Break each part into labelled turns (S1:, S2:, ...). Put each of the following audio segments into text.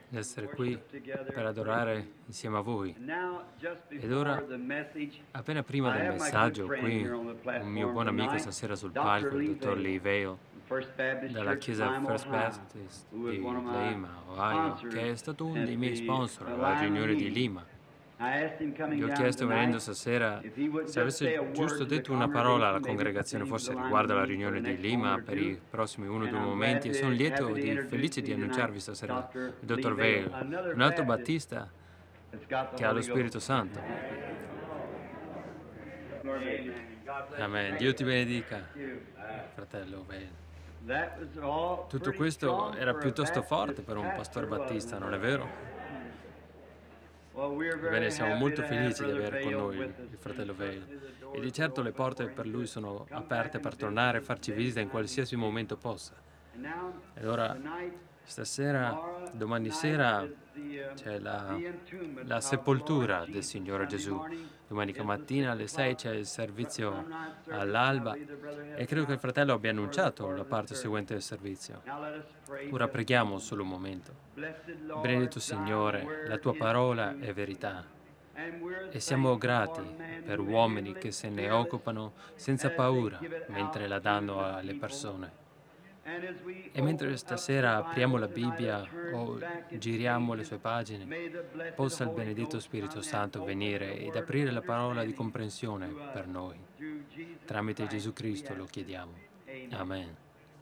S1: di essere qui per adorare insieme a voi. Ed ora, appena prima del messaggio, qui un mio buon amico stasera sul palco, il dottor Lee Vail, dalla chiesa First Baptist di Lima, Ohio, che è stato uno dei miei sponsor alla riunione di Lima. Gli ho chiesto venendo stasera se avesse giusto detto una parola alla congregazione, forse riguardo alla riunione di Lima per i prossimi 1 o 2 momenti, e sono felice di annunciarvi stasera il dottor Vail, un altro battista che ha lo Spirito Santo. Amen. Dio ti benedica, fratello Vail. Tutto questo era piuttosto forte per un pastore battista, non è vero? Ebbene, siamo molto felici di avere con noi il fratello Vail, e di certo le porte per lui sono aperte per tornare e farci visita in qualsiasi momento possa. Ed ora, stasera, domani sera, c'è la sepoltura del Signore Gesù. Domenica mattina alle 6 c'è il servizio all'alba, e credo che il fratello abbia annunciato la parte seguente del servizio. Ora preghiamo solo un momento. Benedetto Signore, la tua parola è verità, e siamo grati per uomini che se ne occupano senza paura mentre la danno alle persone. E mentre stasera apriamo la Bibbia o giriamo le sue pagine, possa il benedetto Spirito Santo venire ed aprire la parola di comprensione per noi. Tramite Gesù Cristo lo chiediamo. Amen.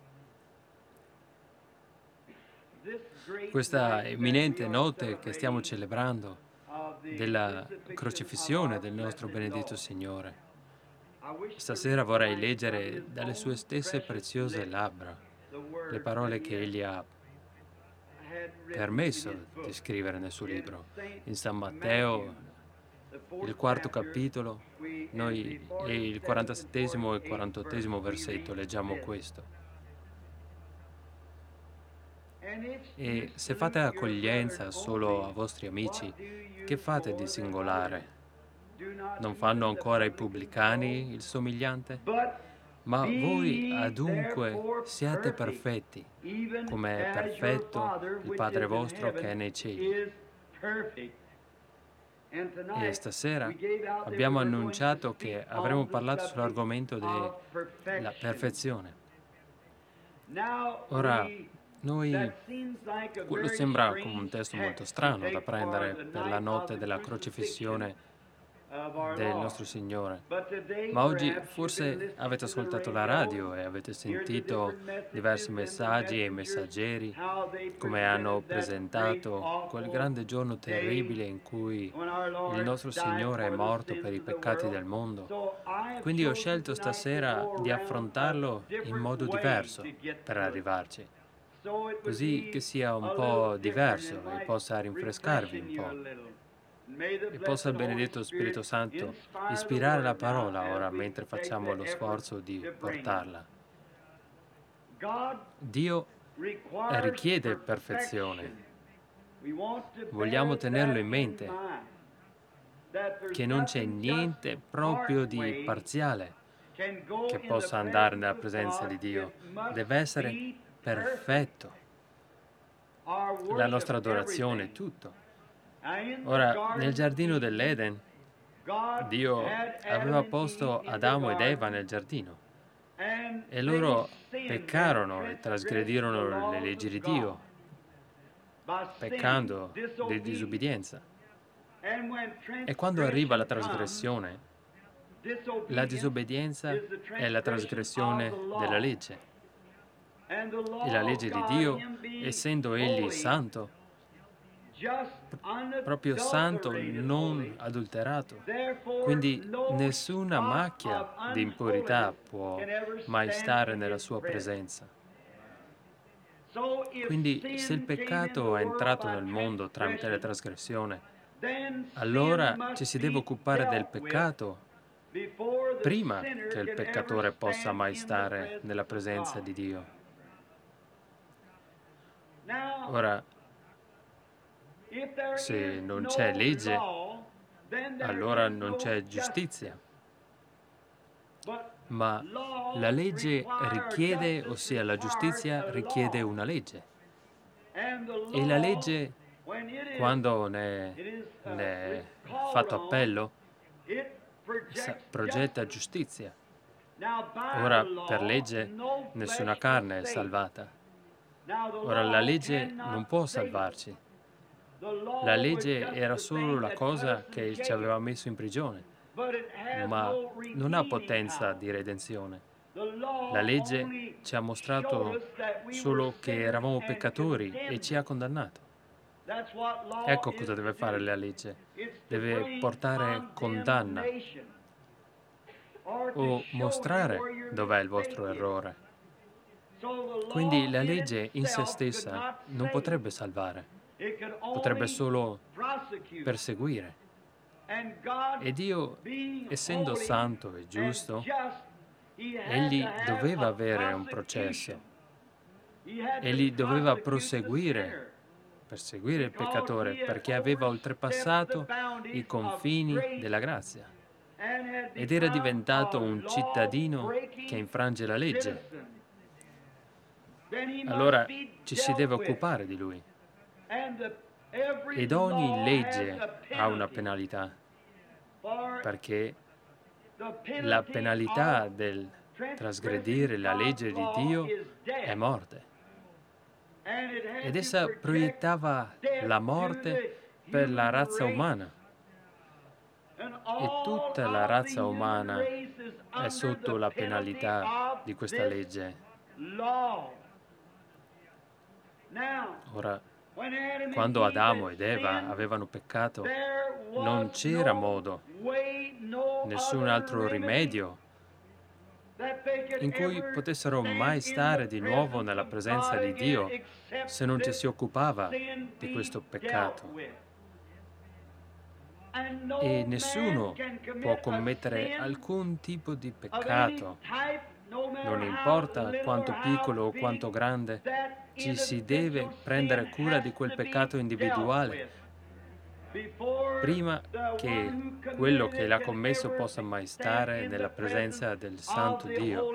S1: Questa eminente notte che stiamo celebrando della crocifissione del nostro benedetto Signore, stasera vorrei leggere dalle sue stesse preziose labbra le parole che egli ha permesso di scrivere nel suo libro. In San Matteo, il 4º capitolo, noi il 47° e il 48° versetto leggiamo questo. E se fate accoglienza solo a vostri amici, che fate di singolare? Non fanno ancora i pubblicani il somigliante? Ma voi adunque siate perfetti, come è perfetto il Padre vostro che è nei cieli. E stasera abbiamo annunciato che avremmo parlato sull'argomento della perfezione. Ora, quello sembra come un testo molto strano da prendere per la notte della crocifissione del nostro Signore. Ma oggi forse avete ascoltato la radio e avete sentito diversi messaggi e messaggeri come hanno presentato quel grande giorno terribile in cui il nostro Signore è morto per i peccati del mondo. Quindi ho scelto stasera di affrontarlo in modo diverso per arrivarci, così che sia un po' diverso e possa rinfrescarvi un po'. E possa il benedetto Spirito Santo ispirare la parola ora mentre facciamo lo sforzo di portarla. Dio richiede perfezione. Vogliamo tenerlo in mente, che non c'è niente proprio di parziale che possa andare nella presenza di Dio. Deve essere perfetto. La nostra adorazione, tutto. Ora, nel giardino dell'Eden, Dio aveva posto Adamo ed Eva nel giardino, e loro peccarono e trasgredirono le leggi di Dio, peccando di disobbedienza. E quando arriva la trasgressione, la disobbedienza è la trasgressione della legge. E la legge di Dio, essendo Egli santo, proprio santo, non adulterato, quindi nessuna macchia di impurità può mai stare nella sua presenza. Quindi se il peccato è entrato nel mondo tramite la trasgressione, allora ci si deve occupare del peccato prima che il peccatore possa mai stare nella presenza di Dio. Ora, se non c'è legge, allora non c'è giustizia. Ma la legge richiede, ossia la giustizia richiede una legge. E la legge quando ne è fatto appello, progetta giustizia. Ora, per legge, nessuna carne è salvata. Ora, la legge non può salvarci. La legge era solo la cosa che ci aveva messo in prigione, ma non ha potenza di redenzione. La legge ci ha mostrato solo che eravamo peccatori e ci ha condannato. Ecco cosa deve fare la legge. Deve portare condanna o mostrare dov'è il vostro errore. Quindi la legge in se stessa non potrebbe salvare, potrebbe solo perseguire. E Dio, essendo santo e giusto, egli doveva avere un processo. Egli doveva perseguire il peccatore perché aveva oltrepassato i confini della grazia ed era diventato un cittadino che infrange la legge. Allora ci si deve occupare di lui. Ed ogni legge ha una penalità, perché la penalità del trasgredire la legge di Dio è morte. Ed essa proiettava la morte per la razza umana. E tutta la razza umana è sotto la penalità di questa legge. Ora, quando Adamo ed Eva avevano peccato, non c'era modo, nessun altro rimedio in cui potessero mai stare di nuovo nella presenza di Dio se non ci si occupava di questo peccato. E nessuno può commettere alcun tipo di peccato, non importa quanto piccolo o quanto grande, ci si deve prendere cura di quel peccato individuale prima che quello che l'ha commesso possa mai stare nella presenza del Santo Dio.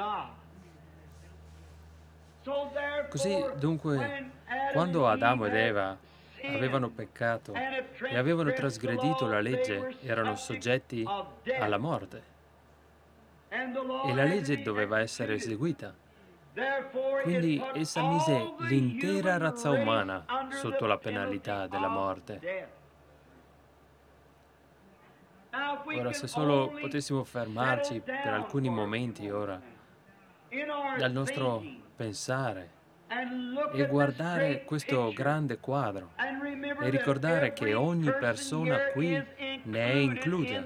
S1: Così dunque, quando Adamo ed Eva avevano peccato e avevano trasgredito la legge, erano soggetti alla morte e la legge doveva essere eseguita. Quindi essa mise l'intera razza umana sotto la penalità della morte. Ora, se solo potessimo fermarci per alcuni momenti ora dal nostro pensare e guardare questo grande quadro e ricordare che ogni persona qui ne è inclusa.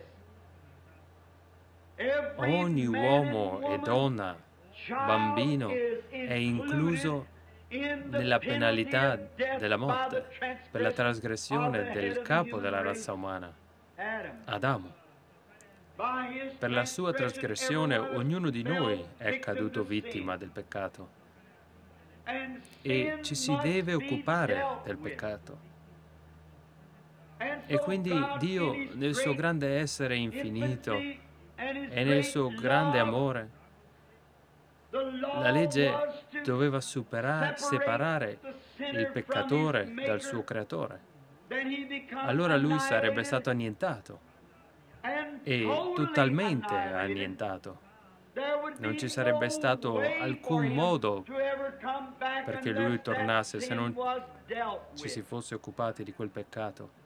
S1: Ogni uomo e donna, bambino è incluso nella penalità della morte per la trasgressione del capo della razza umana, Adamo. Per la sua trasgressione ognuno di noi è caduto vittima del peccato e ci si deve occupare del peccato. E quindi Dio, nel suo grande essere infinito e nel suo grande amore, la legge doveva separare il peccatore dal suo creatore. Allora lui sarebbe stato annientato e totalmente annientato. Non ci sarebbe stato alcun modo perché lui tornasse se non ci si fosse occupati di quel peccato.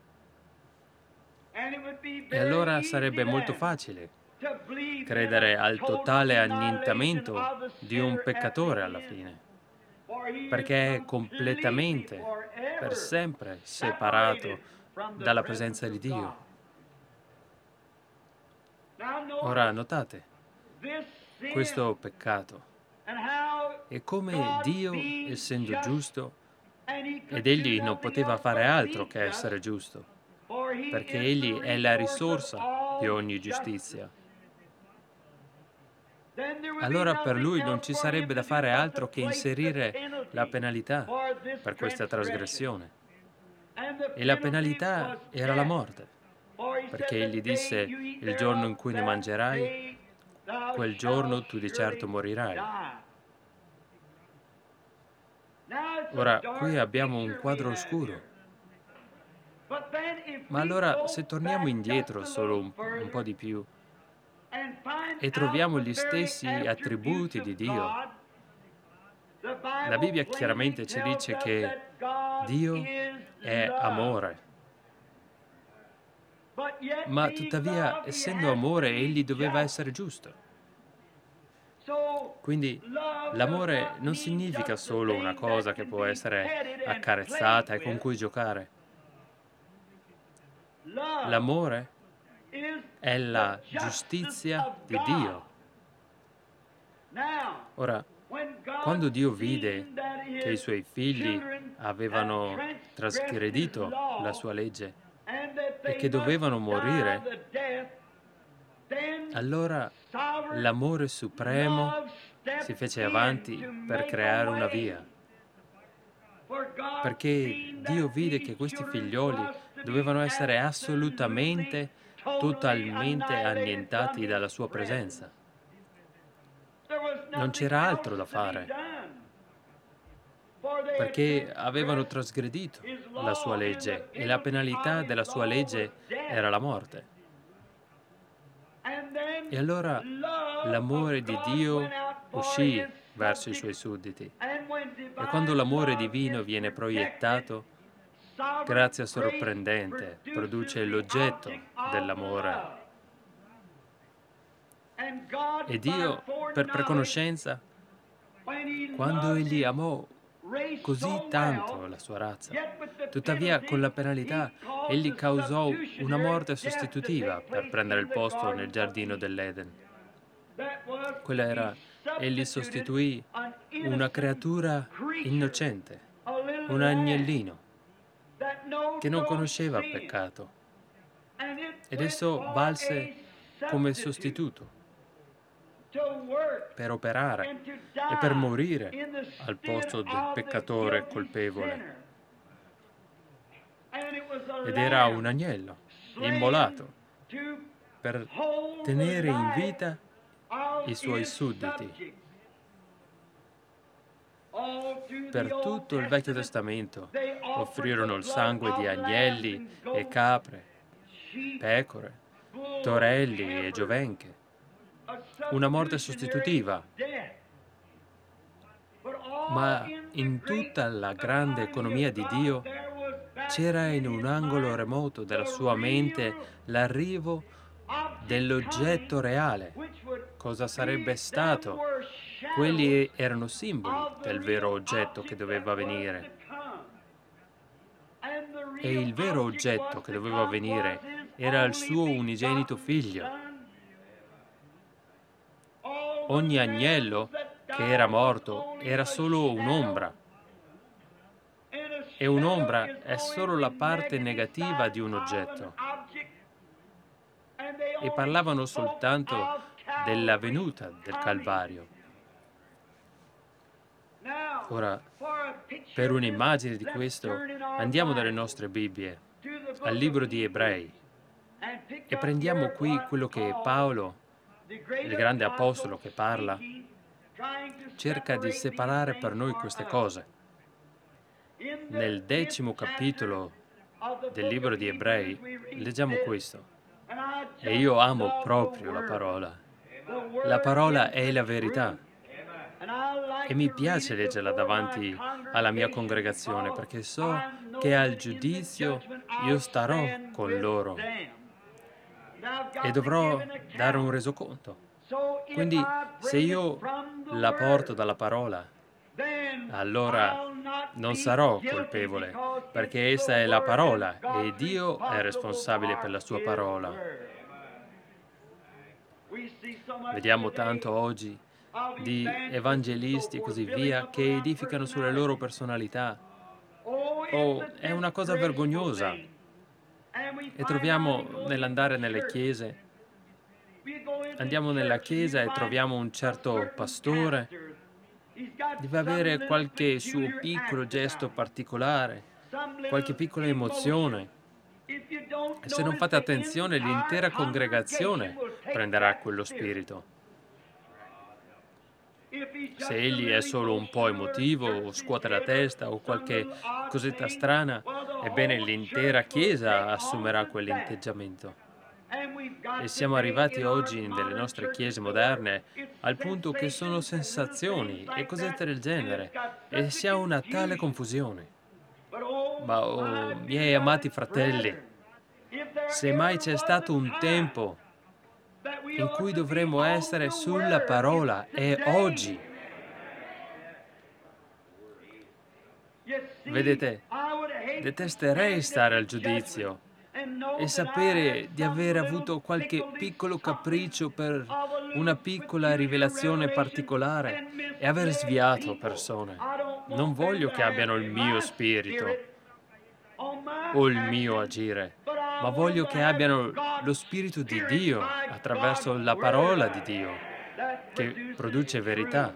S1: E allora sarebbe molto facile credere al totale annientamento di un peccatore alla fine, perché è completamente, per sempre, separato dalla presenza di Dio. Ora notate questo peccato e come Dio, essendo giusto, ed egli non poteva fare altro che essere giusto, perché egli è la risorsa di ogni giustizia. Allora per lui non ci sarebbe da fare altro che inserire la penalità per questa trasgressione. E la penalità era la morte, perché egli disse: il giorno in cui ne mangerai, quel giorno tu di certo morirai. Ora, qui abbiamo un quadro oscuro. Ma allora, se torniamo indietro solo un po' di più e troviamo gli stessi attributi di Dio, la Bibbia chiaramente ci dice che Dio è amore, ma tuttavia, essendo amore, egli doveva essere giusto. Quindi l'amore non significa solo una cosa che può essere accarezzata e con cui giocare. L'amore è la giustizia di Dio. Ora, quando Dio vide che i suoi figli avevano trasgredito la sua legge e che dovevano morire, allora l'amore supremo si fece avanti per creare una via, perché Dio vide che questi figlioli dovevano essere assolutamente, totalmente annientati dalla sua presenza. Non c'era altro da fare, perché avevano trasgredito la sua legge e la penalità della sua legge era la morte. E allora l'amore di Dio uscì verso i suoi sudditi. E quando l'amore divino viene proiettato, grazia sorprendente produce l'oggetto dell'amore. E Dio, per preconoscenza, quando Egli amò così tanto la sua razza, tuttavia con la penalità Egli causò una morte sostitutiva per prendere il posto nel giardino dell'Eden. Quella era, Egli sostituì una creatura innocente, un agnellino, che non conosceva peccato, ed esso valse come sostituto per operare e per morire al posto del peccatore colpevole. Ed era un agnello immolato per tenere in vita i suoi sudditi. Per tutto il Vecchio Testamento offrirono il sangue di agnelli e capre, pecore, torelli e giovenche, una morte sostitutiva. Ma in tutta la grande economia di Dio c'era in un angolo remoto della sua mente l'arrivo dell'oggetto reale. Cosa sarebbe stato? Quelli erano simboli del vero oggetto che doveva venire. E il vero oggetto che doveva venire era il suo unigenito figlio. Ogni agnello che era morto era solo un'ombra. E un'ombra è solo la parte negativa di un oggetto. E parlavano soltanto della venuta del Calvario. Ora, per un'immagine di questo, andiamo dalle nostre Bibbie al libro di Ebrei e prendiamo qui quello che Paolo, il grande apostolo che parla, cerca di separare per noi queste cose. Nel 10° capitolo del libro di Ebrei leggiamo questo. E io amo proprio la parola. La parola è la verità. E mi piace leggerla davanti alla mia congregazione perché so che al giudizio io starò con loro e dovrò dare un resoconto. Quindi se io la porto dalla parola, allora non sarò colpevole, perché essa è la parola e Dio è responsabile per la sua parola. Vediamo tanto oggi di evangelisti e così via che edificano sulle loro personalità. Oh, è una cosa vergognosa. E troviamo nell'andare nelle chiese, andiamo nella chiesa e troviamo un certo pastore, deve avere qualche suo piccolo gesto particolare, qualche piccola emozione. E se non fate attenzione, l'intera congregazione prenderà quello spirito. Se egli è solo un po' emotivo o scuote la testa o qualche cosetta strana, ebbene l'intera Chiesa assumerà quell'atteggiamento. E siamo arrivati oggi nelle nostre chiese moderne al punto che sono sensazioni e cosette del genere e si ha una tale confusione. Ma oh, miei amati fratelli, se mai c'è stato un tempo in cui dovremmo essere sulla parola, è oggi. Vedete, detesterei stare al giudizio e sapere di aver avuto qualche piccolo capriccio per una piccola rivelazione particolare e aver sviato persone. Non voglio che abbiano il mio spirito o il mio agire, ma voglio che abbiano lo spirito di Dio attraverso la parola di Dio che produce verità.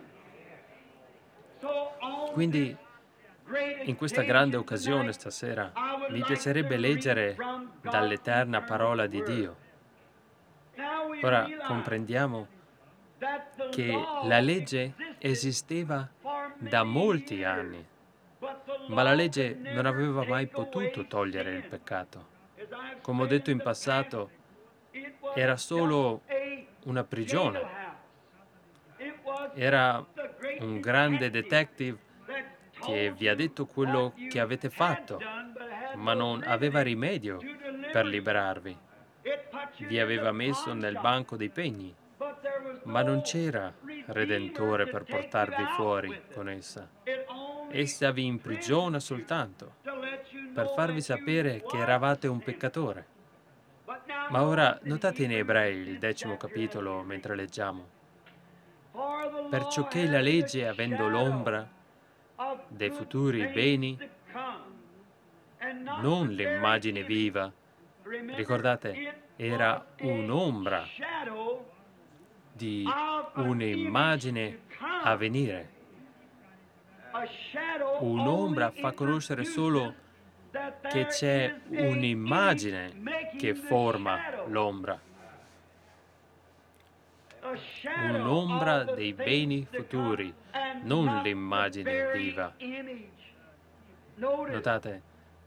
S1: Quindi, in questa grande occasione stasera, mi piacerebbe leggere dall'eterna parola di Dio. Ora comprendiamo che la legge esisteva da molti anni, ma la legge non aveva mai potuto togliere il peccato. Come ho detto in passato, era solo una prigione. Era un grande detective che vi ha detto quello che avete fatto, ma non aveva rimedio per liberarvi. Vi aveva messo nel banco dei pegni, ma non c'era redentore per portarvi fuori con essa. Essa vi imprigiona soltanto per farvi sapere che eravate un peccatore. Ma ora notate in Ebrei il 10° capitolo mentre leggiamo. Perciò che la legge, avendo l'ombra dei futuri beni, non l'immagine viva, ricordate, era un'ombra di un'immagine a venire. Un'ombra fa conoscere solo che c'è un'immagine che forma l'ombra. Un'ombra dei beni futuri, non l'immagine viva. Notate,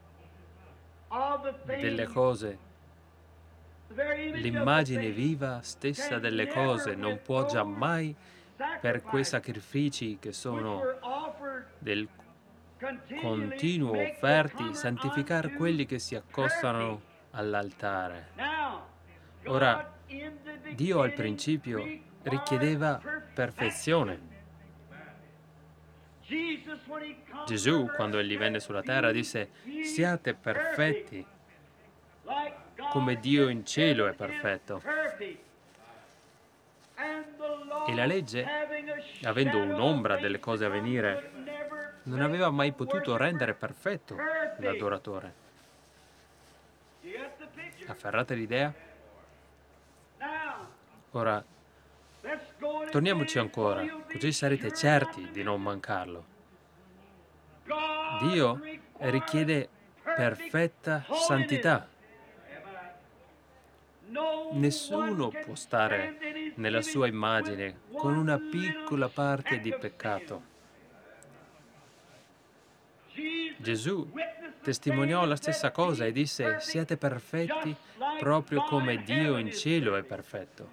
S1: delle cose, l'immagine viva stessa delle cose non può giammai, per quei sacrifici che sono del continuo offerti, santificare quelli che si accostano all'altare. Ora, Dio al principio richiedeva perfezione. Gesù, quando egli venne sulla terra, disse: siate perfetti, come Dio in cielo è perfetto. E la legge, avendo un'ombra delle cose a venire, non aveva mai potuto rendere perfetto l'adoratore. Afferrate l'idea? Ora, torniamoci ancora, così sarete certi di non mancarlo. Dio richiede perfetta santità. Nessuno può stare nella sua immagine con una piccola parte di peccato. Gesù testimoniò la stessa cosa e disse: siate perfetti proprio come Dio in cielo è perfetto.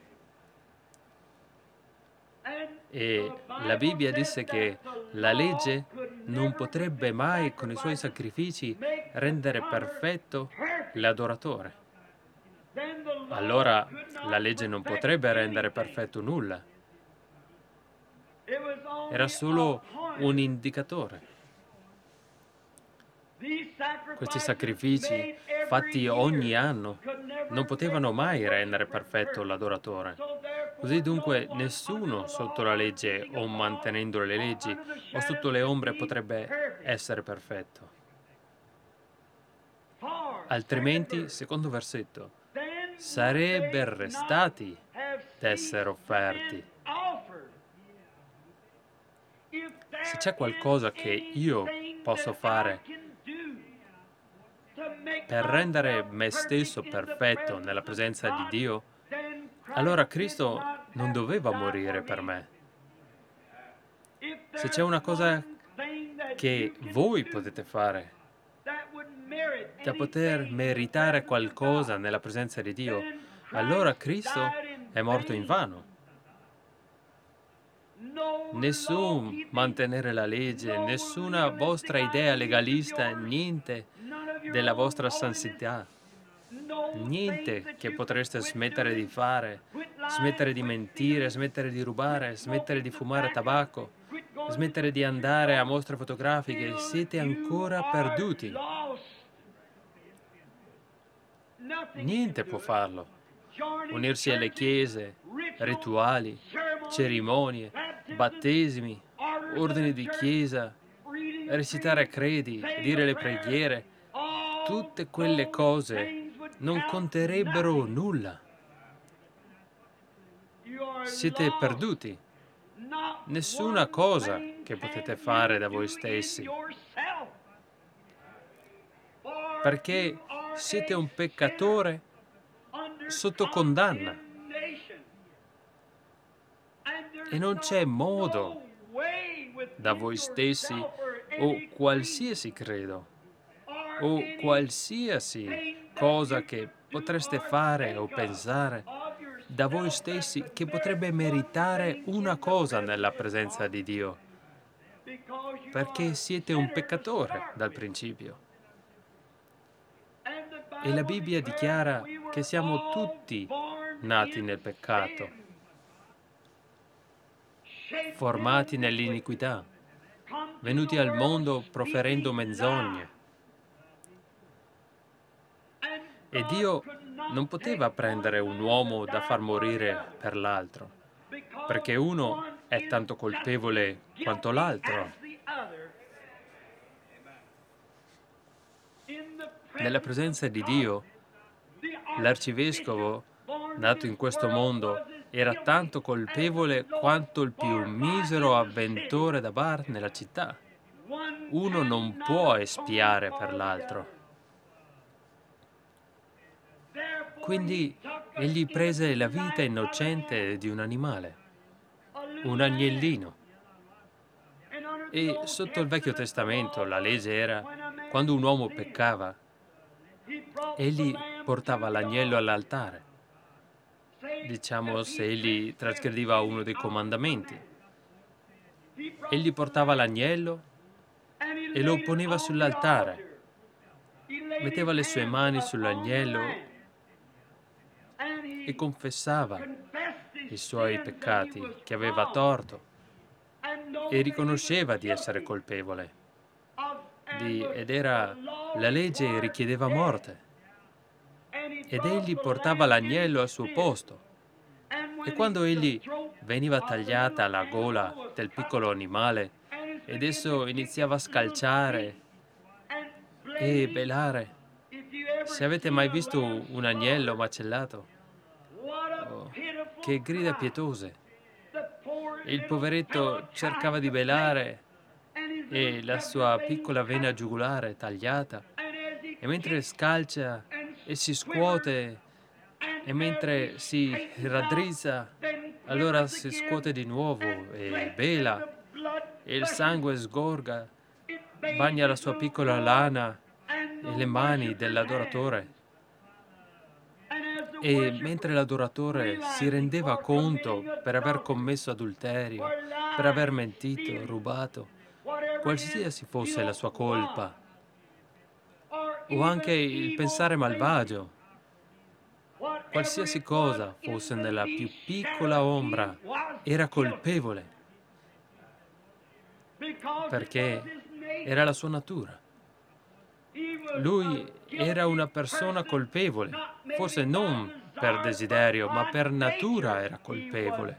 S1: E la Bibbia disse che la legge non potrebbe mai con i suoi sacrifici rendere perfetto l'adoratore. Allora la legge non potrebbe rendere perfetto nulla. Era solo un indicatore. Questi sacrifici, fatti ogni anno, non potevano mai rendere perfetto l'adoratore. Così dunque nessuno sotto la legge o mantenendo le leggi o sotto le ombre potrebbe essere perfetto. Altrimenti, secondo versetto, sarebbero restati d'essere offerti. Se c'è qualcosa che io posso fare per rendere me stesso perfetto nella presenza di Dio, allora Cristo non doveva morire per me. Se c'è una cosa che voi potete fare da poter meritare qualcosa nella presenza di Dio, allora Cristo è morto invano. Nessun mantenere la legge, nessuna vostra idea legalista, niente della vostra santità, niente che potreste smettere di fare, smettere di mentire, smettere di rubare, smettere di fumare tabacco, smettere di andare a mostre fotografiche. Siete ancora perduti. Niente può farlo. Unirsi alle chiese, rituali, cerimonie, battesimi, ordini di chiesa, recitare credi, dire le preghiere, tutte quelle cose non conterebbero nulla. Siete perduti. Nessuna cosa che potete fare da voi stessi, perché siete un peccatore sotto condanna e non c'è modo da voi stessi o qualsiasi credo o qualsiasi cosa che potreste fare o pensare da voi stessi che potrebbe meritare una cosa nella presenza di Dio, perché siete un peccatore dal principio. E la Bibbia dichiara che siamo tutti nati nel peccato, formati nell'iniquità, venuti al mondo proferendo menzogne. E Dio non poteva prendere un uomo da far morire per l'altro, perché uno è tanto colpevole quanto l'altro. Nella presenza di Dio, l'arcivescovo, nato in questo mondo, era tanto colpevole quanto il più misero avventore da bar nella città. Uno non può espiare per l'altro. Quindi egli prese la vita innocente di un animale, un agnellino. E sotto il Vecchio Testamento la legge era, quando un uomo peccava, egli portava l'agnello all'altare. Diciamo, se egli trasgrediva uno dei comandamenti. Egli portava l'agnello e lo poneva sull'altare, metteva le sue mani sull'agnello e confessava i suoi peccati, che aveva torto, e riconosceva di essere colpevole. Ed era la legge richiedeva morte. Ed egli portava l'agnello al suo posto. E quando egli veniva tagliata la gola del piccolo animale ed esso iniziava a scalciare e belare, se avete mai visto un agnello macellato, oh, che grida pietose. Il poveretto cercava di belare e la sua piccola vena giugulare tagliata, e mentre scalcia e si scuote e mentre si raddrizza, allora si scuote di nuovo e bela e il sangue sgorga, bagna la sua piccola lana e le mani dell'adoratore. E mentre l'adoratore si rendeva conto per aver commesso adulterio, per aver mentito, rubato, qualsiasi fosse la sua colpa, o anche il pensare malvagio, qualsiasi cosa fosse nella più piccola ombra, era colpevole, perché era la sua natura. Lui era una persona colpevole, forse non per desiderio, ma per natura era colpevole.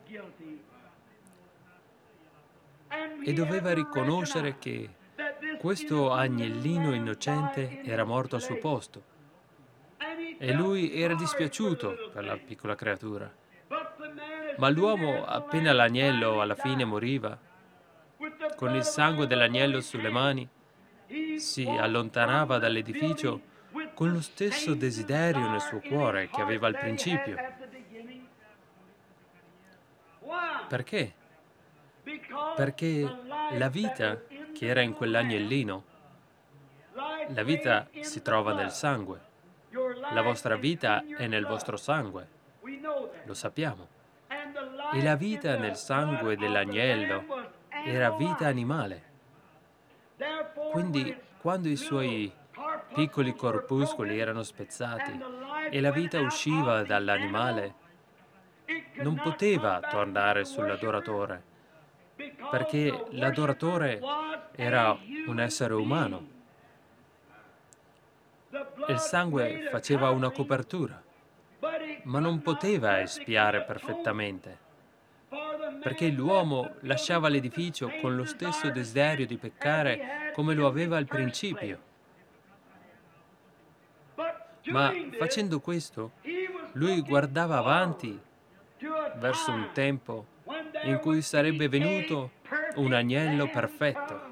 S1: E doveva riconoscere che questo agnellino innocente era morto al suo posto. E lui era dispiaciuto per la piccola creatura. Ma l'uomo, appena l'agnello alla fine moriva, con il sangue dell'agnello sulle mani, si allontanava dall'edificio con lo stesso desiderio nel suo cuore che aveva al principio. Perché? Perché La vita che era in quell'agnellino, la vita si trova nel sangue. La vostra vita è nel vostro sangue, lo sappiamo. E la vita nel sangue dell'agnello era vita animale. Quindi, quando i suoi piccoli corpuscoli erano spezzati e la vita usciva dall'animale, non poteva tornare sull'adoratore, perché l'adoratore era un essere umano. Il sangue faceva una copertura, ma non poteva espiare perfettamente, perché l'uomo lasciava l'edificio con lo stesso desiderio di peccare come lo aveva al principio. Ma facendo questo, lui guardava avanti verso un tempo in cui sarebbe venuto un agnello perfetto.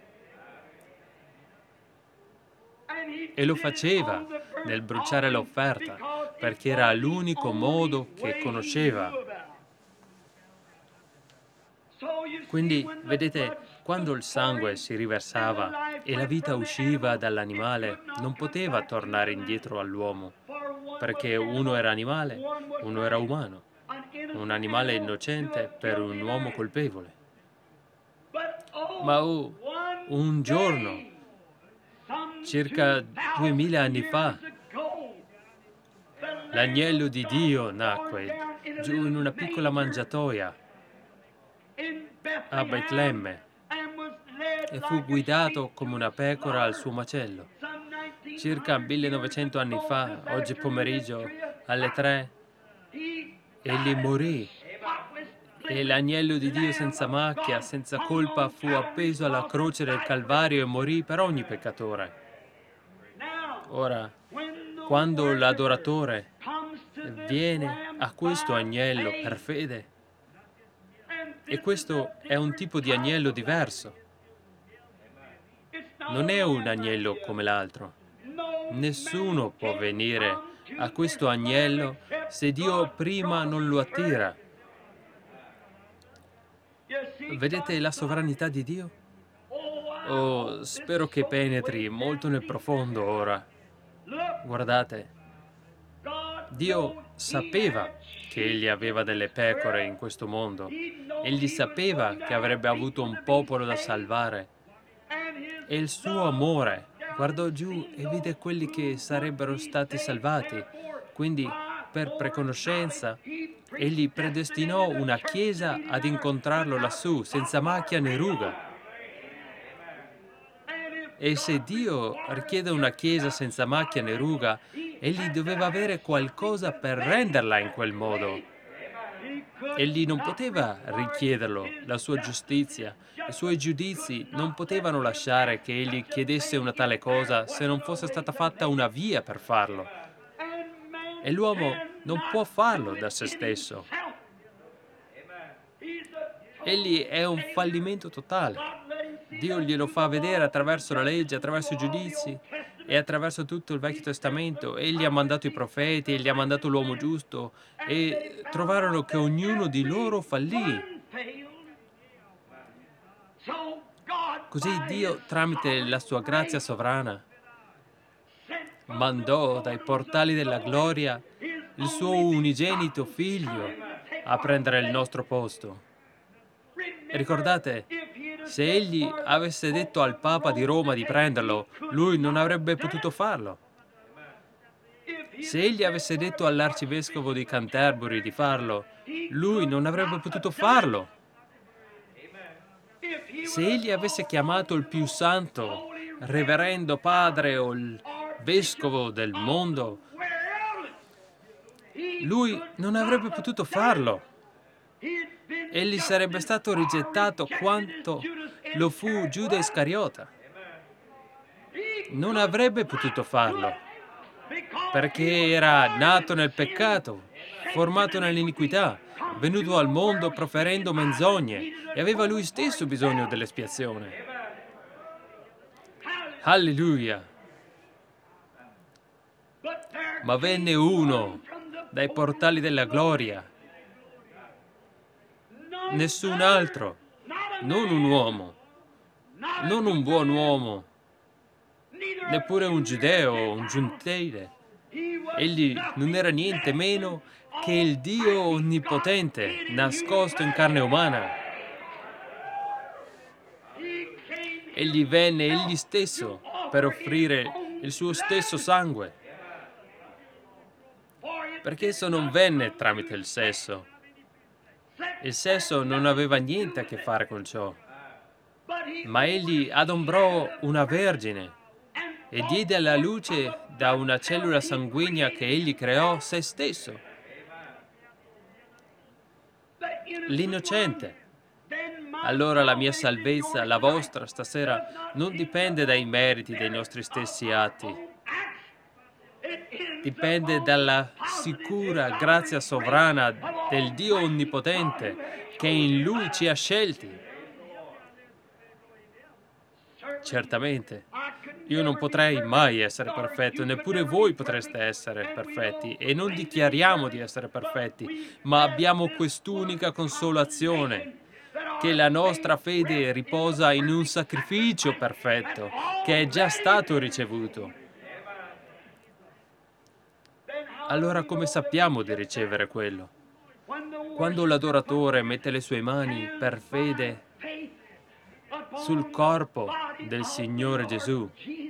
S1: E lo faceva nel bruciare l'offerta, perché era l'unico modo che conosceva. Quindi, vedete, quando il sangue si riversava e la vita usciva dall'animale, non poteva tornare indietro all'uomo, perché uno era animale, uno era umano, un animale innocente per un uomo colpevole. Ma un giorno, circa 2000 anni fa, l'agnello di Dio nacque giù in una piccola mangiatoia a Betlemme e fu guidato come una pecora al suo macello. Circa 1900 anni fa, oggi pomeriggio, alle 3, egli morì e l'agnello di Dio senza macchia, senza colpa, fu appeso alla croce del Calvario e morì per ogni peccatore. Ora, quando l'adoratore viene a questo agnello per fede, e questo è un tipo di agnello diverso, non è un agnello come l'altro. Nessuno può venire a questo agnello se Dio prima non lo attira. Vedete la sovranità di Dio? Oh, spero che penetri molto nel profondo ora. Guardate, Dio sapeva che egli aveva delle pecore in questo mondo. Egli sapeva che avrebbe avuto un popolo da salvare. E il suo amore guardò giù e vide quelli che sarebbero stati salvati. Quindi, per preconoscenza, egli predestinò una chiesa ad incontrarlo lassù, senza macchia né ruga. E se Dio richiede una chiesa senza macchia né ruga, egli doveva avere qualcosa per renderla in quel modo. Egli non poteva richiederlo, la sua giustizia, i suoi giudizi non potevano lasciare che egli chiedesse una tale cosa se non fosse stata fatta una via per farlo. E l'uomo non può farlo da se stesso. Egli è un fallimento totale. Dio glielo fa vedere attraverso la legge, attraverso i giudizi e attraverso tutto il Vecchio Testamento. Egli ha mandato i profeti, egli ha mandato l'uomo giusto e trovarono che ognuno di loro fallì. Così Dio, tramite la sua grazia sovrana, mandò dai portali della gloria il suo unigenito figlio a prendere il nostro posto. Ricordate, se egli avesse detto al Papa di Roma di prenderlo, lui non avrebbe potuto farlo. Se egli avesse detto all'arcivescovo di Canterbury di farlo, lui non avrebbe potuto farlo. Se egli avesse chiamato il più santo, reverendo padre o il vescovo del mondo, lui non avrebbe potuto farlo. Egli sarebbe stato rigettato quanto lo fu Giuda Iscariota. Non avrebbe potuto farlo, perché era nato nel peccato, formato nell'iniquità, venuto al mondo proferendo menzogne e aveva lui stesso bisogno dell'espiazione. Alleluia! Ma venne uno dai portali della gloria, nessun altro, non un uomo, non un buon uomo, neppure un giudeo o un gentile. Egli non era niente meno che il Dio onnipotente, nascosto in carne umana. Egli venne egli stesso per offrire il suo stesso sangue, perché esso non venne tramite il sesso. Il sesso non aveva niente a che fare con ciò, ma egli adombrò una vergine e diede alla luce da una cellula sanguigna che egli creò se stesso, l'innocente. Allora la mia salvezza, la vostra stasera, non dipende dai meriti dei nostri stessi atti. Dipende dalla sicura grazia sovrana del Dio onnipotente che in Lui ci ha scelti. Certamente, io non potrei mai essere perfetto, neppure voi potreste essere perfetti, e non dichiariamo di essere perfetti, ma abbiamo quest'unica consolazione, che la nostra fede riposa in un sacrificio perfetto, che è già stato ricevuto. Allora come sappiamo di ricevere quello? Quando l'adoratore mette le sue mani per fede sul corpo del Signore Gesù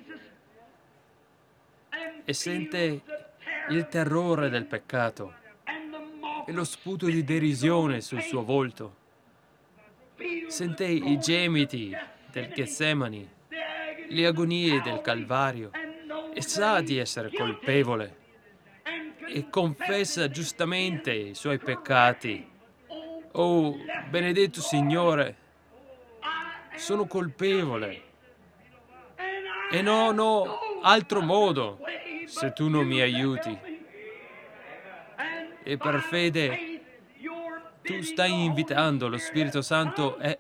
S1: e sente il terrore del peccato e lo sputo di derisione sul suo volto, sente i gemiti del Getsemani, le agonie del Calvario e sa di essere colpevole e confessa giustamente i suoi peccati. Oh, benedetto Signore, sono colpevole e non ho altro modo se tu non mi aiuti. E per fede tu stai invitando, lo Spirito Santo è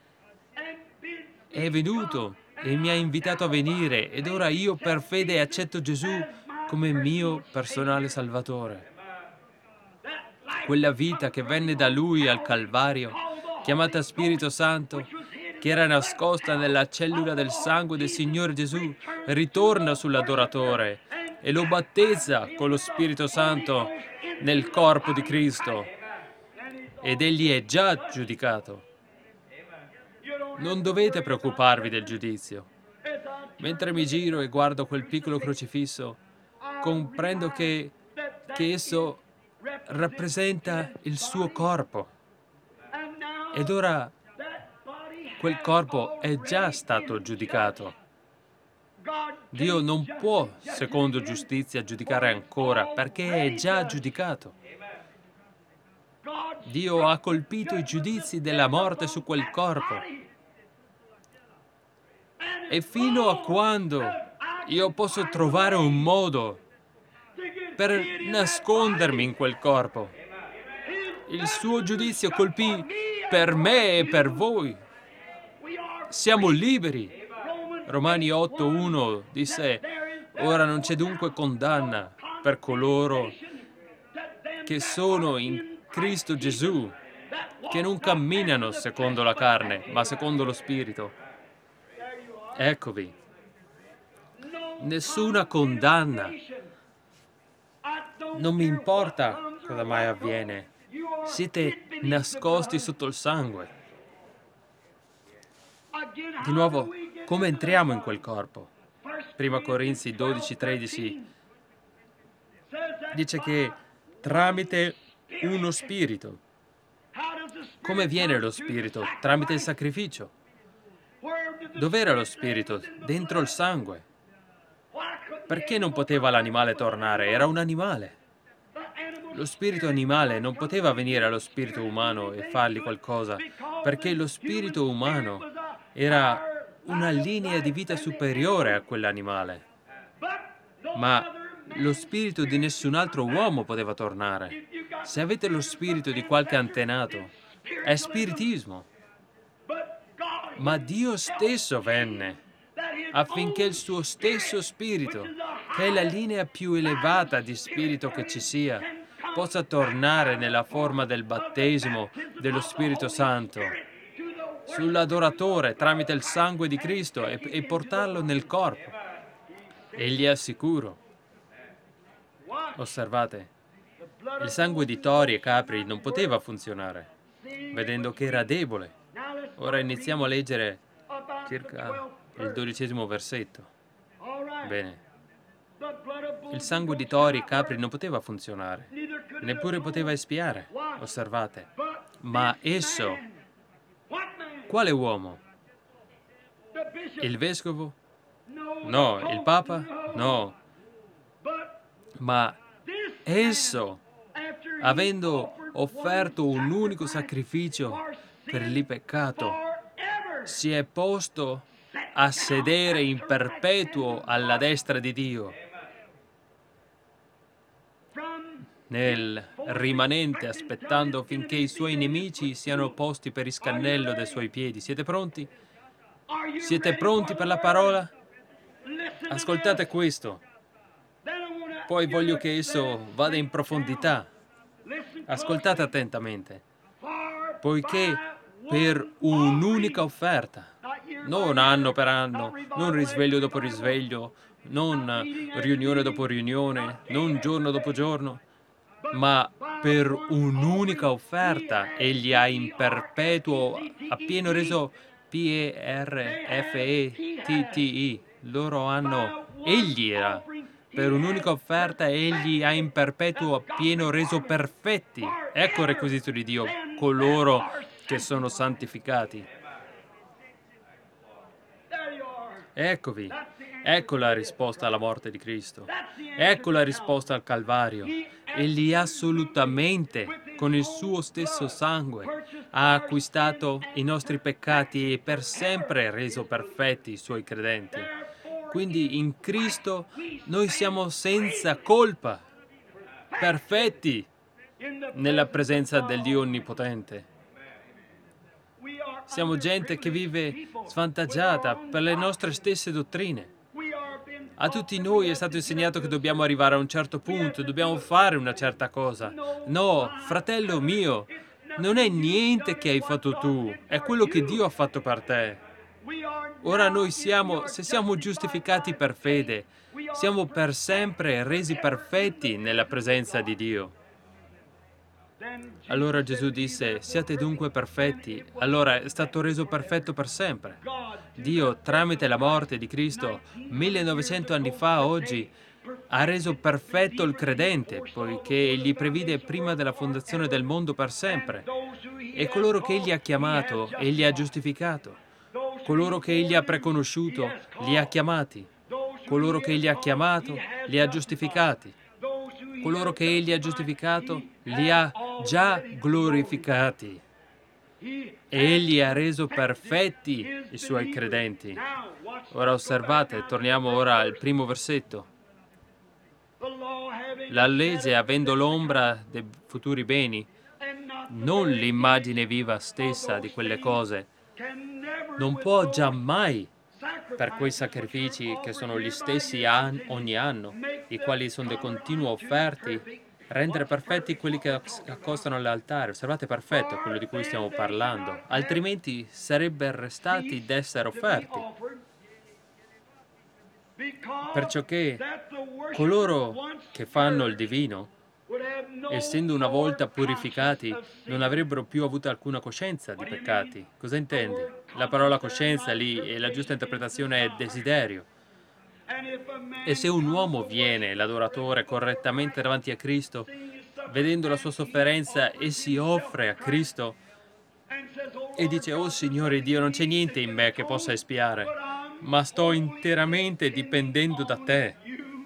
S1: venuto e mi ha invitato a venire, ed ora io per fede accetto Gesù come mio personale Salvatore. Quella vita che venne da Lui al Calvario, chiamata Spirito Santo, che era nascosta nella cellula del sangue del Signore Gesù, ritorna sull'adoratore e lo battezza con lo Spirito Santo nel corpo di Cristo, ed egli è già giudicato. Non dovete preoccuparvi del giudizio. Mentre mi giro e guardo quel piccolo crocifisso, comprendo che esso rappresenta il suo corpo. Ed ora quel corpo è già stato giudicato. Dio non può, secondo giustizia, giudicare ancora, perché è già giudicato. Dio ha colpito i giudizi della morte su quel corpo. E fino a quando io posso trovare un modo per nascondermi in quel corpo, il suo giudizio colpì per me e per voi. Siamo liberi. Romani 8:1 disse: ora non c'è dunque condanna per coloro che sono in Cristo Gesù, che non camminano secondo la carne, ma secondo lo Spirito. Eccovi, nessuna condanna. Non mi importa cosa mai avviene. Siete nascosti sotto il sangue. Di nuovo, come entriamo in quel corpo? 1 Corinzi 12:13 dice che tramite uno spirito. Come viene lo spirito? Tramite il sacrificio. Dov'era lo spirito? Dentro il sangue. Perché non poteva l'animale tornare? Era un animale. Lo spirito animale non poteva venire allo spirito umano e fargli qualcosa, perché lo spirito umano era una linea di vita superiore a quell'animale. Ma lo spirito di nessun altro uomo poteva tornare. Se avete lo spirito di qualche antenato, è spiritismo. Ma Dio stesso venne affinché il suo stesso spirito, che è la linea più elevata di spirito che ci sia, possa tornare nella forma del battesimo dello Spirito Santo sull'adoratore tramite il sangue di Cristo e portarlo nel corpo. Egli è sicuro. Osservate, il sangue di tori e capri non poteva funzionare, vedendo che era debole. Ora iniziamo a leggere circa il 12° versetto. Bene. Il sangue di tori e capri non poteva funzionare, neppure poteva espiare. Osservate. Ma esso, quale uomo? Il vescovo? No. Il papa? No. Ma esso, avendo offerto un unico sacrificio per il peccato, si è posto a sedere in perpetuo alla destra di Dio, nel rimanente, aspettando finché i suoi nemici siano posti per il scannello dei suoi piedi. Siete pronti? Siete pronti per la parola? Ascoltate questo. Poi voglio che esso vada in profondità. Ascoltate attentamente. Poiché per un'unica offerta, non anno per anno, non risveglio dopo risveglio, non riunione dopo riunione, non giorno dopo giorno, ma per un'unica offerta egli ha in perpetuo appieno reso PERFETTI. Loro hanno, egli era, per un'unica offerta egli ha in perpetuo appieno reso perfetti. Ecco il requisito di Dio, coloro che sono santificati. Eccovi. Ecco la risposta alla morte di Cristo. Ecco la risposta al Calvario. Egli assolutamente, con il suo stesso sangue, ha acquistato i nostri peccati e per sempre reso perfetti i suoi credenti. Quindi in Cristo noi siamo senza colpa, perfetti nella presenza del Dio Onnipotente. Siamo gente che vive svantaggiata per le nostre stesse dottrine. A tutti noi è stato insegnato che dobbiamo arrivare a un certo punto, dobbiamo fare una certa cosa. No, fratello mio, non è niente che hai fatto tu, è quello che Dio ha fatto per te. Ora noi siamo, se siamo giustificati per fede, siamo per sempre resi perfetti nella presenza di Dio. Allora Gesù disse, siate dunque perfetti. Allora è stato reso perfetto per sempre. Dio, tramite la morte di Cristo, 1900 anni fa, oggi, ha reso perfetto il credente, poiché Egli previde prima della fondazione del mondo per sempre. E coloro che Egli ha chiamato, Egli ha giustificato. Coloro che Egli ha preconosciuto, li ha chiamati. Coloro che Egli ha chiamato, li ha giustificati. Coloro che Egli ha giustificato, li ha già glorificati. Egli ha reso perfetti i suoi credenti. Ora osservate, torniamo ora al primo versetto. La legge, avendo l'ombra dei futuri beni, non l'immagine viva stessa di quelle cose, non può giammai, per quei sacrifici che sono gli stessi ogni anno, i quali sono di continuo offerti, rendere perfetti quelli che accostano all'altare. Osservate, perfetto è quello di cui stiamo parlando, altrimenti sarebbero restati d'essere offerti. Perciò che coloro che fanno il divino, essendo una volta purificati, non avrebbero più avuto alcuna coscienza di peccati. Cosa intende? La parola coscienza lì, e la giusta interpretazione è desiderio. E se un uomo viene, l'adoratore, correttamente davanti a Cristo, vedendo la sua sofferenza e si offre a Cristo e dice, oh Signore Dio, non c'è niente in me che possa espiare, ma sto interamente dipendendo da te.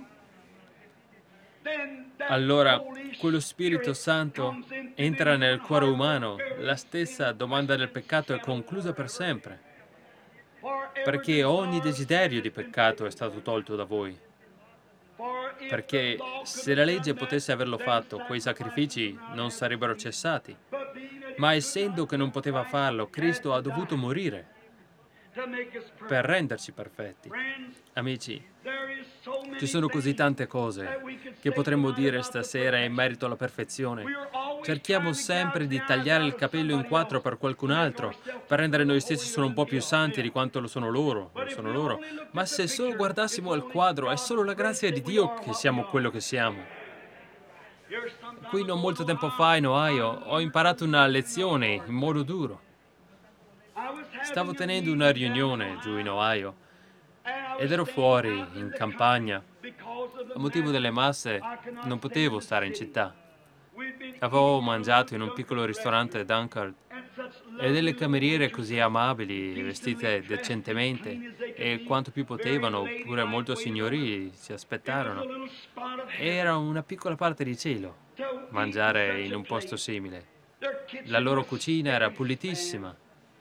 S1: Allora, quello Spirito Santo entra nel cuore umano, la stessa domanda del peccato è conclusa per sempre, perché ogni desiderio di peccato è stato tolto da voi. Perché se la legge potesse averlo fatto, quei sacrifici non sarebbero cessati. Ma essendo che non poteva farlo, Cristo ha dovuto morire per renderci perfetti. Amici, ci sono così tante cose che potremmo dire stasera in merito alla perfezione. Cerchiamo sempre di tagliare il capello in quattro per qualcun altro, per rendere noi stessi sono un po' più santi di quanto lo sono loro. Ma se solo guardassimo al quadro, è solo la grazia di Dio che siamo quello che siamo. Qui non molto tempo fa in Ohio ho imparato una lezione in modo duro. Stavo tenendo una riunione giù in Ohio ed ero fuori, in campagna. A motivo delle masse non potevo stare in città. Avevo mangiato in un piccolo ristorante Dunkard e delle cameriere così amabili, vestite decentemente e quanto più potevano, pure molto signori, si aspettarono. Era una piccola parte di cielo mangiare in un posto simile. La loro cucina era pulitissima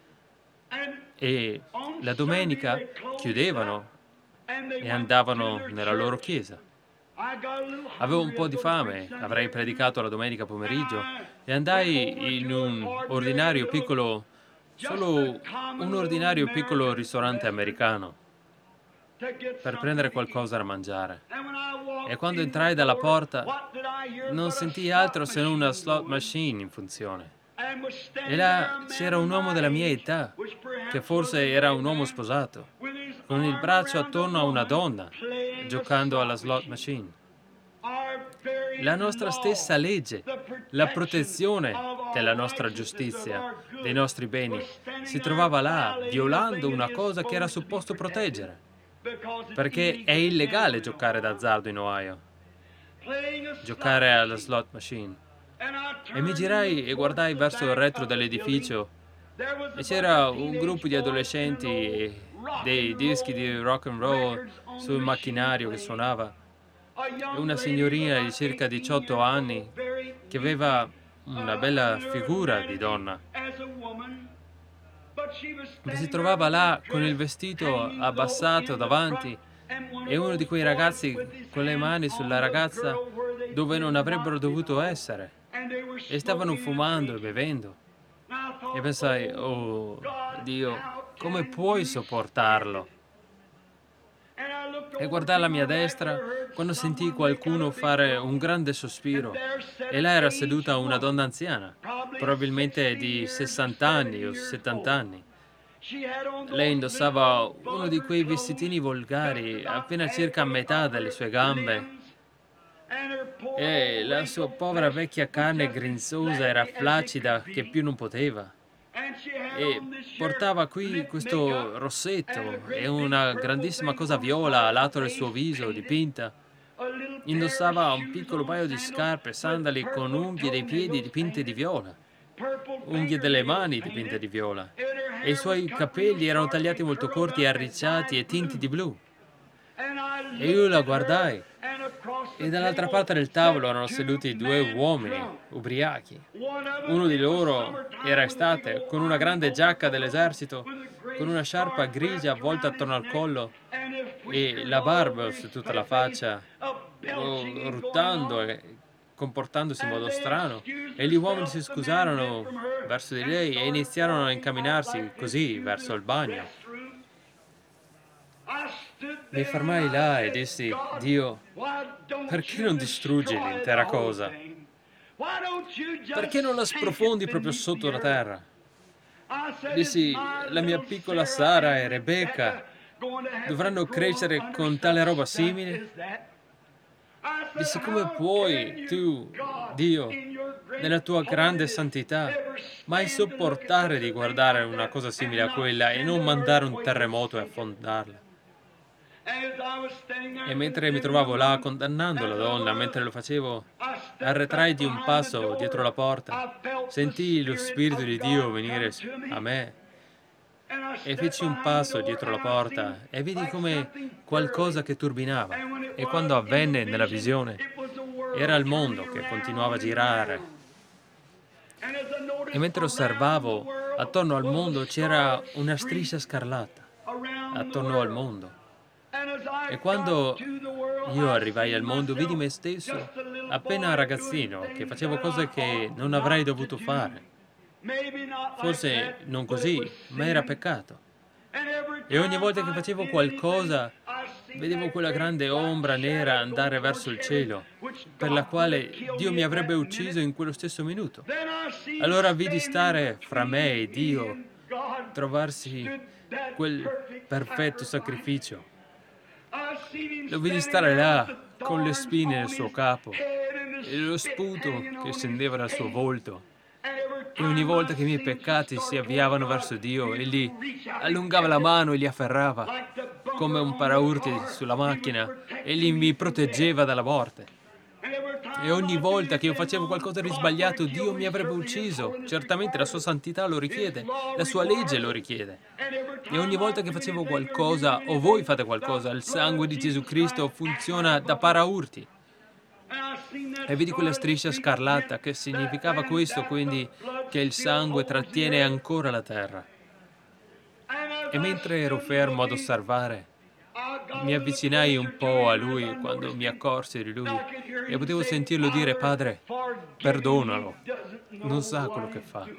S1: e la domenica chiudevano e andavano nella loro chiesa. Avevo un po' di fame, avrei predicato la domenica pomeriggio e andai in solo un ordinario piccolo ristorante americano per prendere qualcosa da mangiare. E quando entrai dalla porta non sentii altro se non una slot machine in funzione. E là c'era un uomo della mia età, che forse era un uomo sposato, con il braccio attorno a una donna, giocando alla slot machine. La nostra stessa legge, la protezione della nostra giustizia, dei nostri beni, si trovava là, violando una cosa che era supposto proteggere, perché è illegale giocare d'azzardo in Ohio, giocare alla slot machine. E mi girai e guardai verso il retro dell'edificio e c'era un gruppo di adolescenti e dei dischi di rock and roll sul macchinario che suonava e una signorina di circa 18 anni che aveva una bella figura di donna. Ma si trovava là con il vestito abbassato davanti e uno di quei ragazzi con le mani sulla ragazza dove non avrebbero dovuto essere e stavano fumando e bevendo. E pensai, oh Dio, come puoi sopportarlo? E guardai alla mia destra quando sentii qualcuno fare un grande sospiro e là era seduta una donna anziana, probabilmente di 60 anni o 70 anni. Lei indossava uno di quei vestitini volgari, appena circa a metà delle sue gambe, e la sua povera vecchia carne grinzosa era flaccida che più non poteva. E portava qui questo rossetto e una grandissima cosa viola a lato del suo viso, dipinta. Indossava un piccolo paio di scarpe, sandali con unghie dei piedi dipinte di viola, unghie delle mani dipinte di viola, e i suoi capelli erano tagliati molto corti, arricciati e tinti di blu. E io la guardai, e dall'altra parte del tavolo erano seduti due uomini, ubriachi. Uno di loro era estate, con una grande giacca dell'esercito, con una sciarpa grigia avvolta attorno al collo e la barba su tutta la faccia, ruttando e comportandosi in modo strano. E gli uomini si scusarono verso di lei e iniziarono a incamminarsi così verso il bagno. Mi fermai là e dissi, Dio, perché non distruggi l'intera cosa? Perché non la sprofondi proprio sotto la terra? Dissi, la mia piccola Sara e Rebecca dovranno crescere con tale roba simile? Dissi, come puoi tu, Dio, nella tua grande santità, mai sopportare di guardare una cosa simile a quella e non mandare un terremoto e affondarla? E mentre mi trovavo là condannando la donna, mentre lo facevo, arretrai di un passo dietro la porta, sentii lo Spirito di Dio venire a me e feci un passo dietro la porta e vidi come qualcosa che turbinava. E quando avvenne nella visione, era il mondo che continuava a girare. E mentre osservavo, attorno al mondo c'era una striscia scarlatta, attorno al mondo. E quando io arrivai al mondo, vidi me stesso appena ragazzino, che facevo cose che non avrei dovuto fare. Forse non così, ma era peccato. E ogni volta che facevo qualcosa, vedevo quella grande ombra nera andare verso il cielo, per la quale Dio mi avrebbe ucciso in quello stesso minuto. Allora vidi stare fra me e Dio, trovarsi quel perfetto sacrificio. Lo vidi stare là, con le spine nel suo capo e lo sputo che scendeva dal suo volto. E ogni volta che i miei peccati si avviavano verso Dio, egli allungava la mano e li afferrava, come un paraurti sulla macchina, egli mi proteggeva dalla morte. E ogni volta che io facevo qualcosa di sbagliato, Dio mi avrebbe ucciso. Certamente la sua santità lo richiede, la sua legge lo richiede. E ogni volta che facevo qualcosa, o voi fate qualcosa, il sangue di Gesù Cristo funziona da paraurti. E vedi quella striscia scarlatta, che significava questo, quindi che il sangue trattiene ancora la terra. E mentre ero fermo ad osservare, mi avvicinai un po' a lui quando mi accorsi di lui e potevo sentirlo dire: Padre, perdonalo, non sa quello che fa.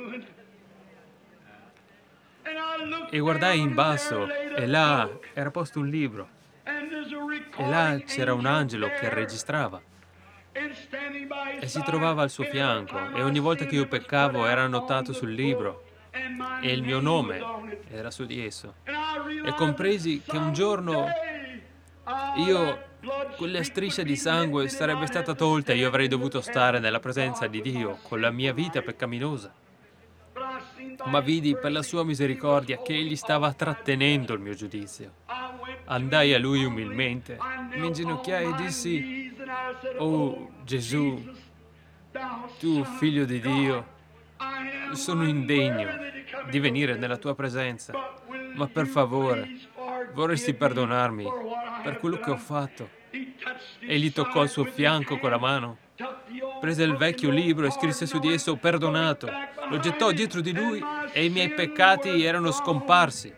S1: E guardai in basso e là era posto un libro e là c'era un angelo che registrava e si trovava al suo fianco, e ogni volta che io peccavo era annotato sul libro e il mio nome era su di esso. E compresi che un giorno quella striscia di sangue sarebbe stata tolta e io avrei dovuto stare nella presenza di Dio con la mia vita peccaminosa. Ma vidi per la sua misericordia che egli stava trattenendo il mio giudizio. Andai a lui umilmente, mi inginocchiai e dissi: Oh Gesù, tu figlio di Dio, sono indegno di venire nella tua presenza, ma per favore, vorresti perdonarmi per quello che ho fatto? Egli toccò il suo fianco con la mano, prese il vecchio libro e scrisse su di esso: perdonato. Lo gettò dietro di lui e i miei peccati erano scomparsi.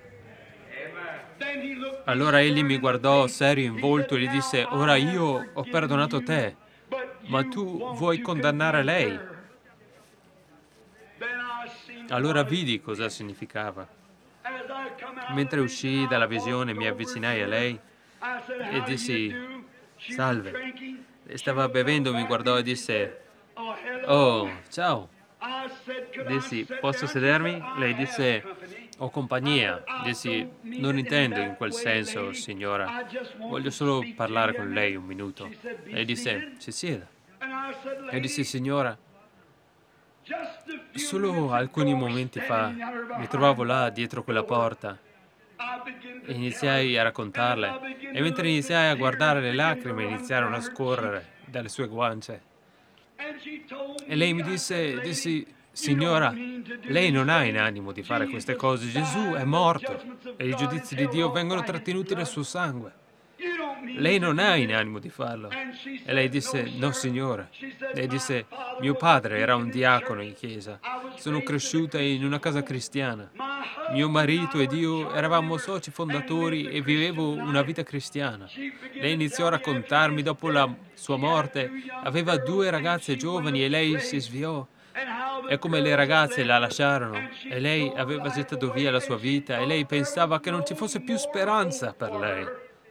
S1: Allora egli mi guardò serio in volto e gli disse: ora io ho perdonato te, ma tu vuoi condannare lei? Allora vidi cosa significava. Mentre uscii dalla visione mi avvicinai a lei e dissi: salve. E stava bevendo, mi guardò e disse: oh, ciao. Dissi: posso sedermi? Lei disse: ho compagnia. Dissi: non intendo in quel senso, signora. Voglio solo parlare con lei un minuto. Lei disse: si sieda. E dissi: signora, solo alcuni momenti fa mi trovavo là dietro quella porta e iniziai a raccontarle. E mentre iniziai a guardare, le lacrime iniziarono a scorrere dalle sue guance. E lei mi dissi: signora, lei non ha in animo di fare queste cose. Gesù è morto e i giudizi di Dio vengono trattenuti dal suo sangue. Lei non ha in animo di farlo. E lei disse: no, signore. Lei disse: mio padre era un diacono in chiesa. Sono cresciuta in una casa cristiana. Mio marito ed io eravamo soci fondatori e vivevo una vita cristiana. Lei iniziò a raccontarmi dopo la sua morte. Aveva 2 ragazze giovani e lei si sviò. E come le ragazze la lasciarono e lei aveva gettato via la sua vita e lei pensava che non ci fosse più speranza per lei.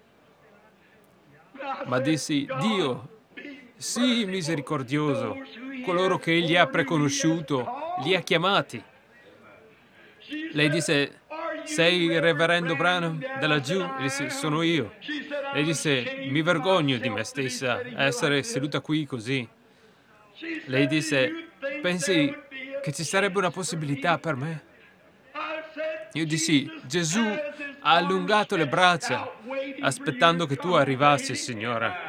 S1: Ma dissi: Dio, sii misericordioso, coloro che Egli ha preconosciuto, li ha chiamati. Lei disse: sei il reverendo Branham da laggiù? E disse: sono io. Lei disse: mi vergogno di me stessa a essere seduta qui così. Lei disse: pensi che ci sarebbe una possibilità per me? Io dissi: Gesù ha allungato le braccia aspettando che tu arrivassi, signora.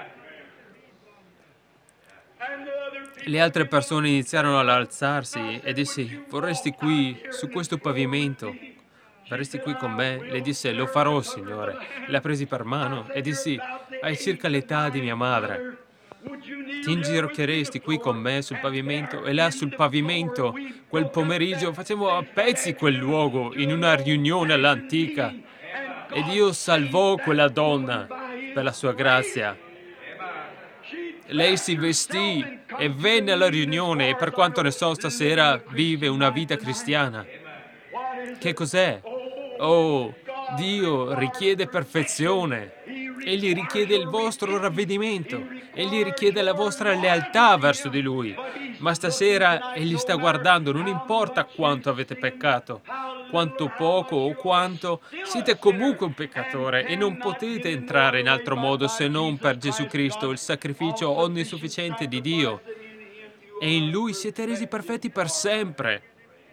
S1: Le altre persone iniziarono ad alzarsi e dissi: vorresti qui, su questo pavimento? Verresti qui con me? Le disse: lo farò, signore. La presi per mano e dissi: hai circa l'età di mia madre. Ti inginocchieresti qui con me sul pavimento? E là sul pavimento, quel pomeriggio, facevo a pezzi quel luogo in una riunione all'antica. E Dio salvò quella donna per la sua grazia. Lei si vestì e venne alla riunione e, per quanto ne so, stasera vive una vita cristiana. Che cos'è? Oh, Dio richiede perfezione. Egli richiede il vostro ravvedimento. Egli richiede la vostra lealtà verso di Lui. Ma stasera Egli sta guardando, non importa quanto avete peccato, quanto poco o quanto, siete comunque un peccatore e non potete entrare in altro modo se non per Gesù Cristo, il sacrificio onnisufficiente di Dio. E in Lui siete resi perfetti per sempre.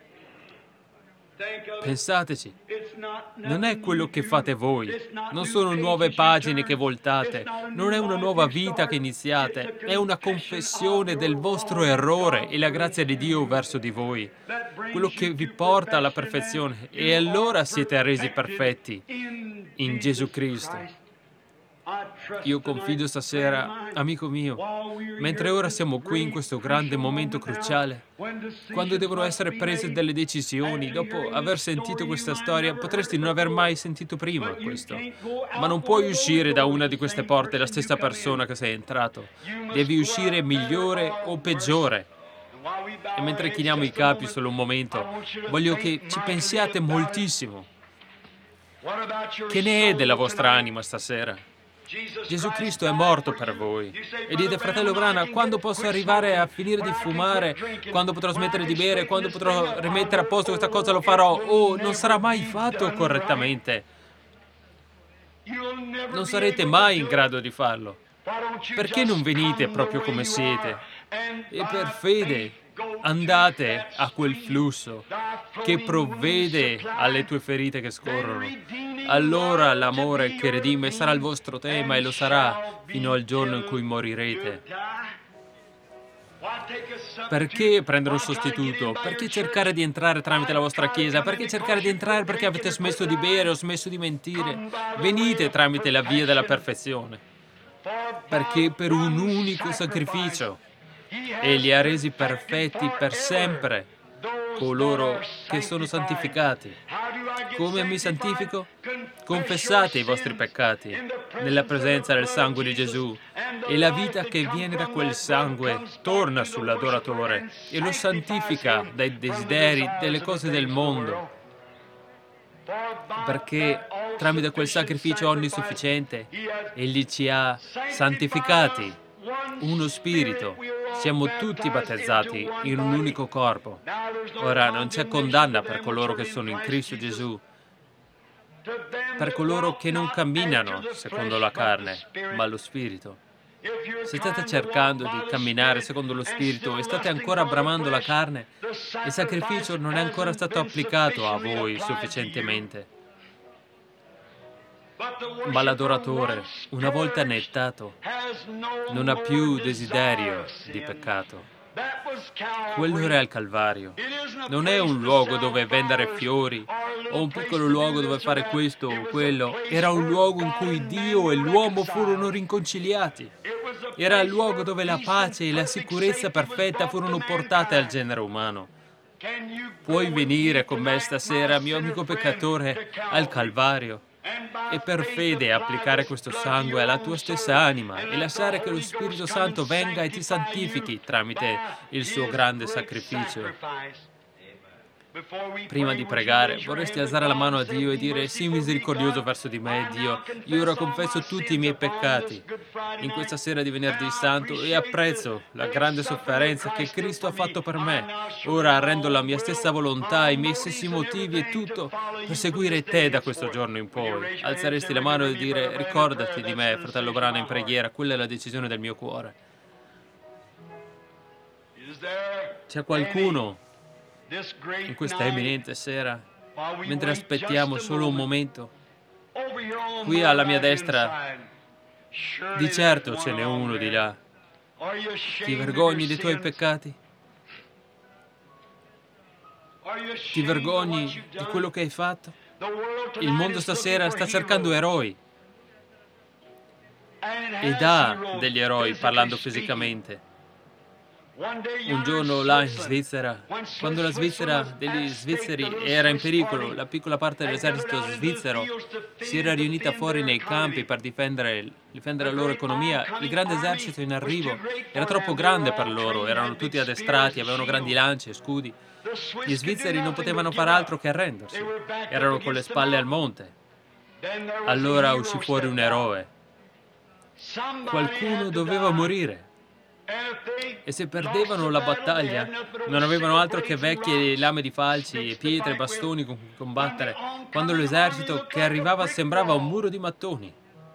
S1: Pensateci, non è quello che fate voi, non sono nuove pagine che voltate, non è una nuova vita che iniziate, è una confessione del vostro errore e la grazia di Dio verso di voi, quello che vi porta alla perfezione, e allora siete resi perfetti in Gesù Cristo. Io confido stasera, amico mio, mentre ora siamo qui in questo grande momento cruciale, quando devono essere prese delle decisioni, dopo aver sentito questa storia, potresti non aver mai sentito prima questo, ma non puoi uscire da una di queste porte la stessa persona che sei entrato. Devi uscire migliore o peggiore. E mentre chiniamo i capi solo un momento, voglio che ci pensiate moltissimo. Che ne è della vostra anima stasera? Gesù Cristo è morto per voi. E dite, fratello Branham, quando posso arrivare a finire di fumare? Quando potrò smettere di bere? Quando potrò rimettere a posto questa cosa? Lo farò? Oh, non sarà mai fatto correttamente. Non sarete mai in grado di farlo. Perché non venite proprio come siete? E per fede andate a quel flusso che provvede alle tue ferite che scorrono. Allora l'amore che redime sarà il vostro tema e lo sarà fino al giorno in cui morirete. Perché prendere un sostituto? Perché cercare di entrare tramite la vostra chiesa? Perché cercare di entrare perché avete smesso di bere o smesso di mentire? Venite tramite la via della perfezione. Perché per un unico sacrificio Egli ha resi perfetti per sempre coloro che sono santificati. Come mi santifico? Confessate i vostri peccati nella presenza del sangue di Gesù e la vita che viene da quel sangue torna sull'adoratore e lo santifica dai desideri delle cose del mondo, perché tramite quel sacrificio onnisufficiente Egli ci ha santificati, uno spirito. Siamo tutti battezzati in un unico corpo. Ora non c'è condanna per coloro che sono in Cristo Gesù, per coloro che non camminano secondo la carne, ma lo Spirito. Se state cercando di camminare secondo lo Spirito e state ancora bramando la carne, il sacrificio non è ancora stato applicato a voi sufficientemente. Ma l'adoratore, una volta annettato, non ha più desiderio di peccato. Quello era il Calvario. Non è un luogo dove vendere fiori o un piccolo luogo dove fare questo o quello. Era un luogo in cui Dio e l'uomo furono riconciliati. Era il luogo dove la pace e la sicurezza perfetta furono portate al genere umano. Puoi venire con me stasera, mio amico peccatore, al Calvario e per fede applicare questo sangue alla tua stessa anima e lasciare che lo Spirito Santo venga e ti santifichi tramite il suo grande sacrificio. Prima di pregare, vorresti alzare la mano a Dio e dire: sii misericordioso verso di me, Dio. Io ora confesso tutti i miei peccati in questa sera di Venerdì Santo e apprezzo la grande sofferenza che Cristo ha fatto per me. Ora rendo la mia stessa volontà, i miei stessi motivi e tutto per seguire te da questo giorno in poi. Alzeresti la mano e dire: ricordati di me, fratello Branham, in preghiera. Quella è la decisione del mio cuore. C'è qualcuno in questa eminente sera, mentre aspettiamo solo un momento, qui alla mia destra, di certo ce n'è uno di là. Ti vergogni dei tuoi peccati? Ti vergogni di quello che hai fatto? Il mondo stasera sta cercando eroi. Ed ha degli eroi, parlando fisicamente. Un giorno là in Svizzera, quando la Svizzera degli svizzeri era in pericolo, la piccola parte dell'esercito svizzero si era riunita fuori nei campi per difendere la loro economia. Il grande esercito in arrivo era troppo grande per loro, erano tutti addestrati, avevano grandi lance e scudi. Gli svizzeri non potevano fare altro che arrendersi, erano con le spalle al monte. Allora uscì fuori un eroe Qualcuno doveva morire. E se perdevano la battaglia, non avevano altro che vecchie lame di falci, pietre, bastoni con cui combattere, quando l'esercito che arrivava sembrava un muro di mattoni.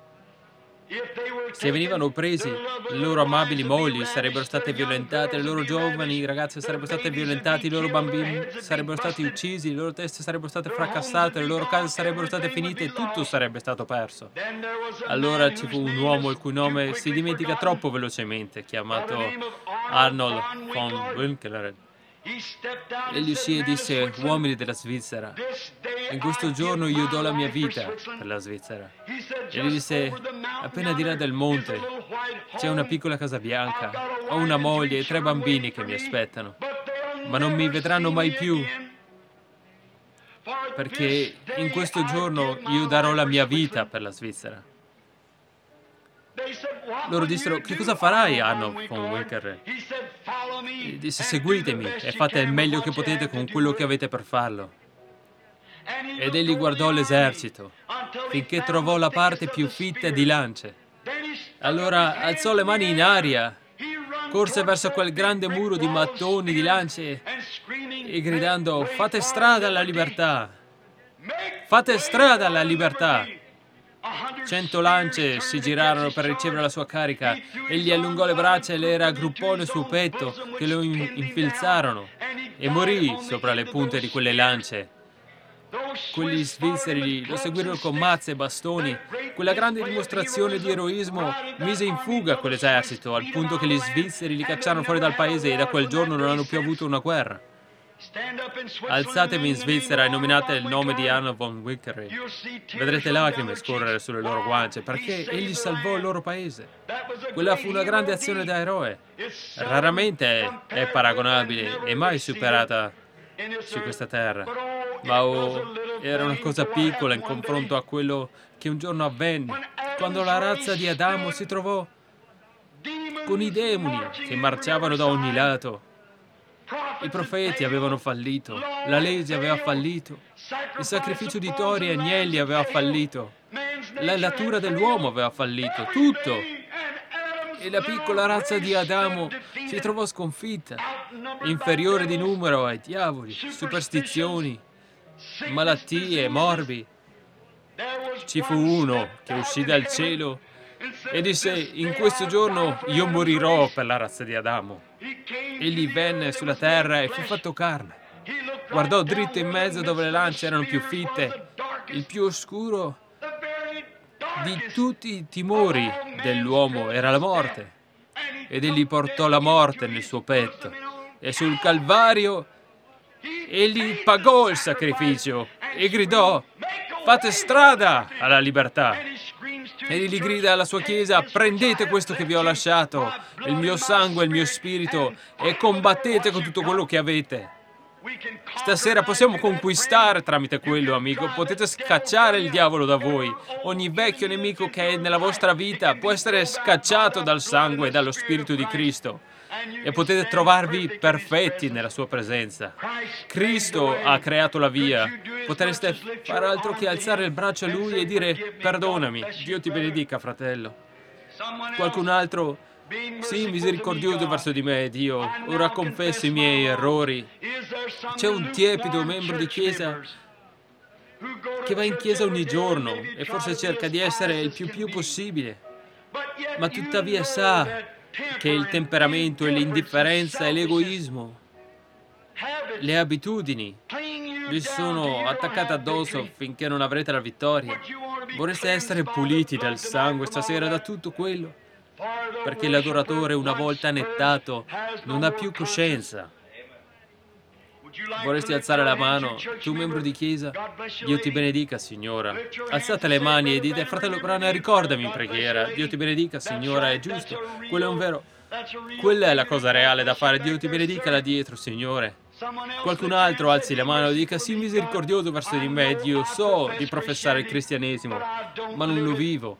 S1: Se venivano presi, le loro amabili mogli sarebbero state violentate, le loro giovani ragazze sarebbero state violentate, i loro bambini sarebbero stati uccisi, le loro teste sarebbero state fracassate, le loro case sarebbero state finite e tutto sarebbe stato perso. Allora ci fu un uomo il cui nome si dimentica troppo velocemente, chiamato Arnold von Winkelried. Egli uscì e disse: uomini della Svizzera, in questo giorno io do la mia vita per la Svizzera. E gli disse: appena di là del monte c'è una piccola casa bianca, ho una moglie e 3 bambini che mi aspettano, ma non mi vedranno mai più, perché in questo giorno io darò la mia vita per la Svizzera. Loro dissero: che cosa farai, Arnold von Winkelried? E disse: seguitemi e fate il meglio che potete con quello che avete per farlo. Ed egli guardò l'esercito finché trovò la parte più fitta di lance. Allora alzò le mani in aria, corse verso quel grande muro di mattoni di lance e gridando: fate strada alla libertà! Fate strada alla libertà! 100 lance si girarono per ricevere la sua carica. Egli allungò le braccia e le raggruppò nel suo petto, che lo infilzarono, e morì sopra le punte di quelle lance. Quegli svizzeri lo seguirono con mazze e bastoni. Quella grande dimostrazione di eroismo mise in fuga quell'esercito, al punto che gli svizzeri li cacciarono fuori dal paese e da quel giorno non hanno più avuto una guerra. Alzatevi in Svizzera e nominate il nome di Arnold von Winkelried. Vedrete lacrime scorrere sulle loro guance, perché egli salvò il loro paese. Quella fu una grande azione da eroe. Raramente è paragonabile e mai superata su questa terra. Ma era una cosa piccola in confronto a quello che un giorno avvenne, quando la razza di Adamo si trovò con i demoni che marciavano da ogni lato. I profeti avevano fallito, la legge aveva fallito, il sacrificio di tori e agnelli aveva fallito, la natura dell'uomo aveva fallito, tutto. E la piccola razza di Adamo si trovò sconfitta, inferiore di numero ai diavoli, superstizioni, malattie, morbi. Ci fu uno che uscì dal cielo e disse: in questo giorno io morirò per la razza di Adamo. Egli venne sulla terra e fu fatto carne. Guardò dritto in mezzo dove le lance erano più fitte, il più oscuro di tutti i timori dell'uomo era la morte. Ed egli portò la morte nel suo petto. E sul Calvario egli pagò il sacrificio e gridò: fate strada alla libertà. E gli grida alla sua chiesa: prendete questo che vi ho lasciato, il mio sangue, il mio spirito, e combattete con tutto quello che avete. Stasera possiamo conquistare tramite quello, amico. Potete scacciare il diavolo da voi. Ogni vecchio nemico che è nella vostra vita può essere scacciato dal sangue e dallo spirito di Cristo. E potete trovarvi perfetti nella sua presenza. Cristo ha creato la via. Potreste fare altro che alzare il braccio a Lui e dire: perdonami, Dio ti benedica, fratello. Qualcun altro: sii misericordioso verso di me, Dio, ora confesso i miei errori. C'è un tiepido membro di chiesa che va in chiesa ogni giorno e forse cerca di essere il più possibile, ma tuttavia sa che il temperamento e l'indifferenza e l'egoismo, le abitudini, vi sono attaccate addosso finché non avrete la vittoria. Vorreste essere puliti dal sangue stasera, da tutto quello, perché l'adoratore, una volta annettato, non ha più coscienza. Vorresti alzare la mano, tu membro di chiesa? Dio ti benedica, signora. Alzate le mani e dite: fratello Branham, ricordami in preghiera. Dio ti benedica, signora, è giusto. Quello è un vero. Quella è la cosa reale da fare. Dio ti benedica là dietro, Signore. Qualcun altro alzi la mano e dica: sii misericordioso verso di me. Dio, so di professare il cristianesimo, ma non lo vivo.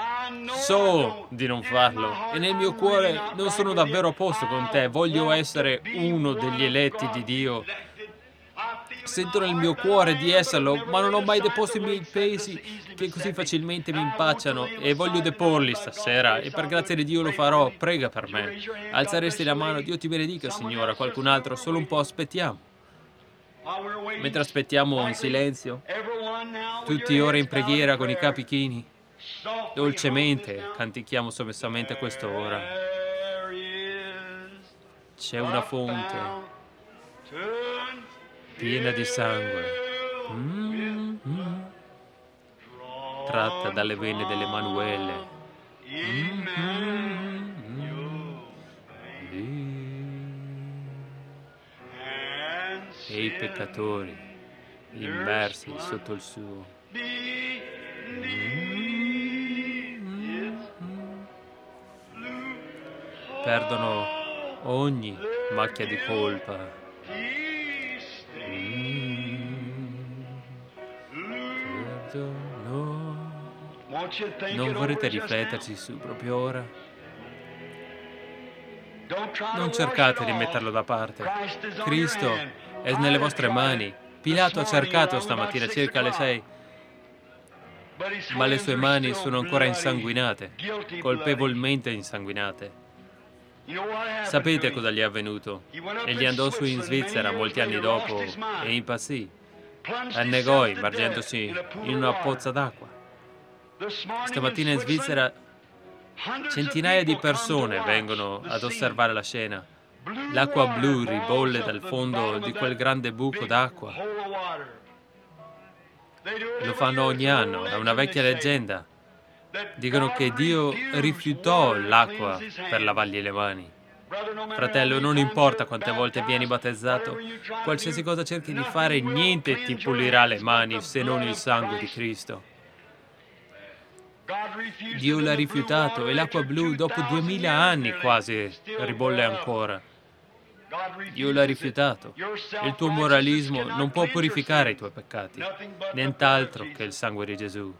S1: So di non farlo e nel mio cuore non sono davvero a posto con te. Voglio essere uno degli eletti di Dio. Sento nel mio cuore di esserlo, ma non ho mai deposto i miei pesi che così facilmente mi impacciano e voglio deporli stasera e per grazia di Dio lo farò. Prega per me. Alzeresti la mano, Dio ti benedica, signora. Qualcun altro, solo un po' aspettiamo. Mentre aspettiamo in silenzio, tutti ora in preghiera con i capi chini, dolcemente cantichiamo sommessamente a quest'ora. C'è una fonte piena di sangue, tratta dalle vene dell'Emanuele. E i peccatori immersi sotto il suo. Perdono ogni macchia di colpa. Non vorrete rifletterci su proprio ora? Non cercate di metterlo da parte. Cristo è nelle vostre mani. Pilato ha cercato stamattina circa le 6, ma le sue mani sono ancora insanguinate, colpevolmente insanguinate. Sapete cosa gli è avvenuto? Egli andò su in Svizzera molti anni dopo e impazzì. Annegò immergendosi in una pozza d'acqua. Stamattina in Svizzera centinaia di persone vengono ad osservare la scena. L'acqua blu ribolle dal fondo di quel grande buco d'acqua. Lo fanno ogni anno, è una vecchia leggenda. Dicono che Dio rifiutò l'acqua per lavargli le mani. Fratello, non importa quante volte vieni battezzato, qualsiasi cosa cerchi di fare, niente ti pulirà le mani se non il sangue di Cristo. Dio l'ha rifiutato e l'acqua blu dopo 2000 anni quasi ribolle ancora. Dio l'ha rifiutato. Il tuo moralismo non può purificare i tuoi peccati, nient'altro che il sangue di Gesù.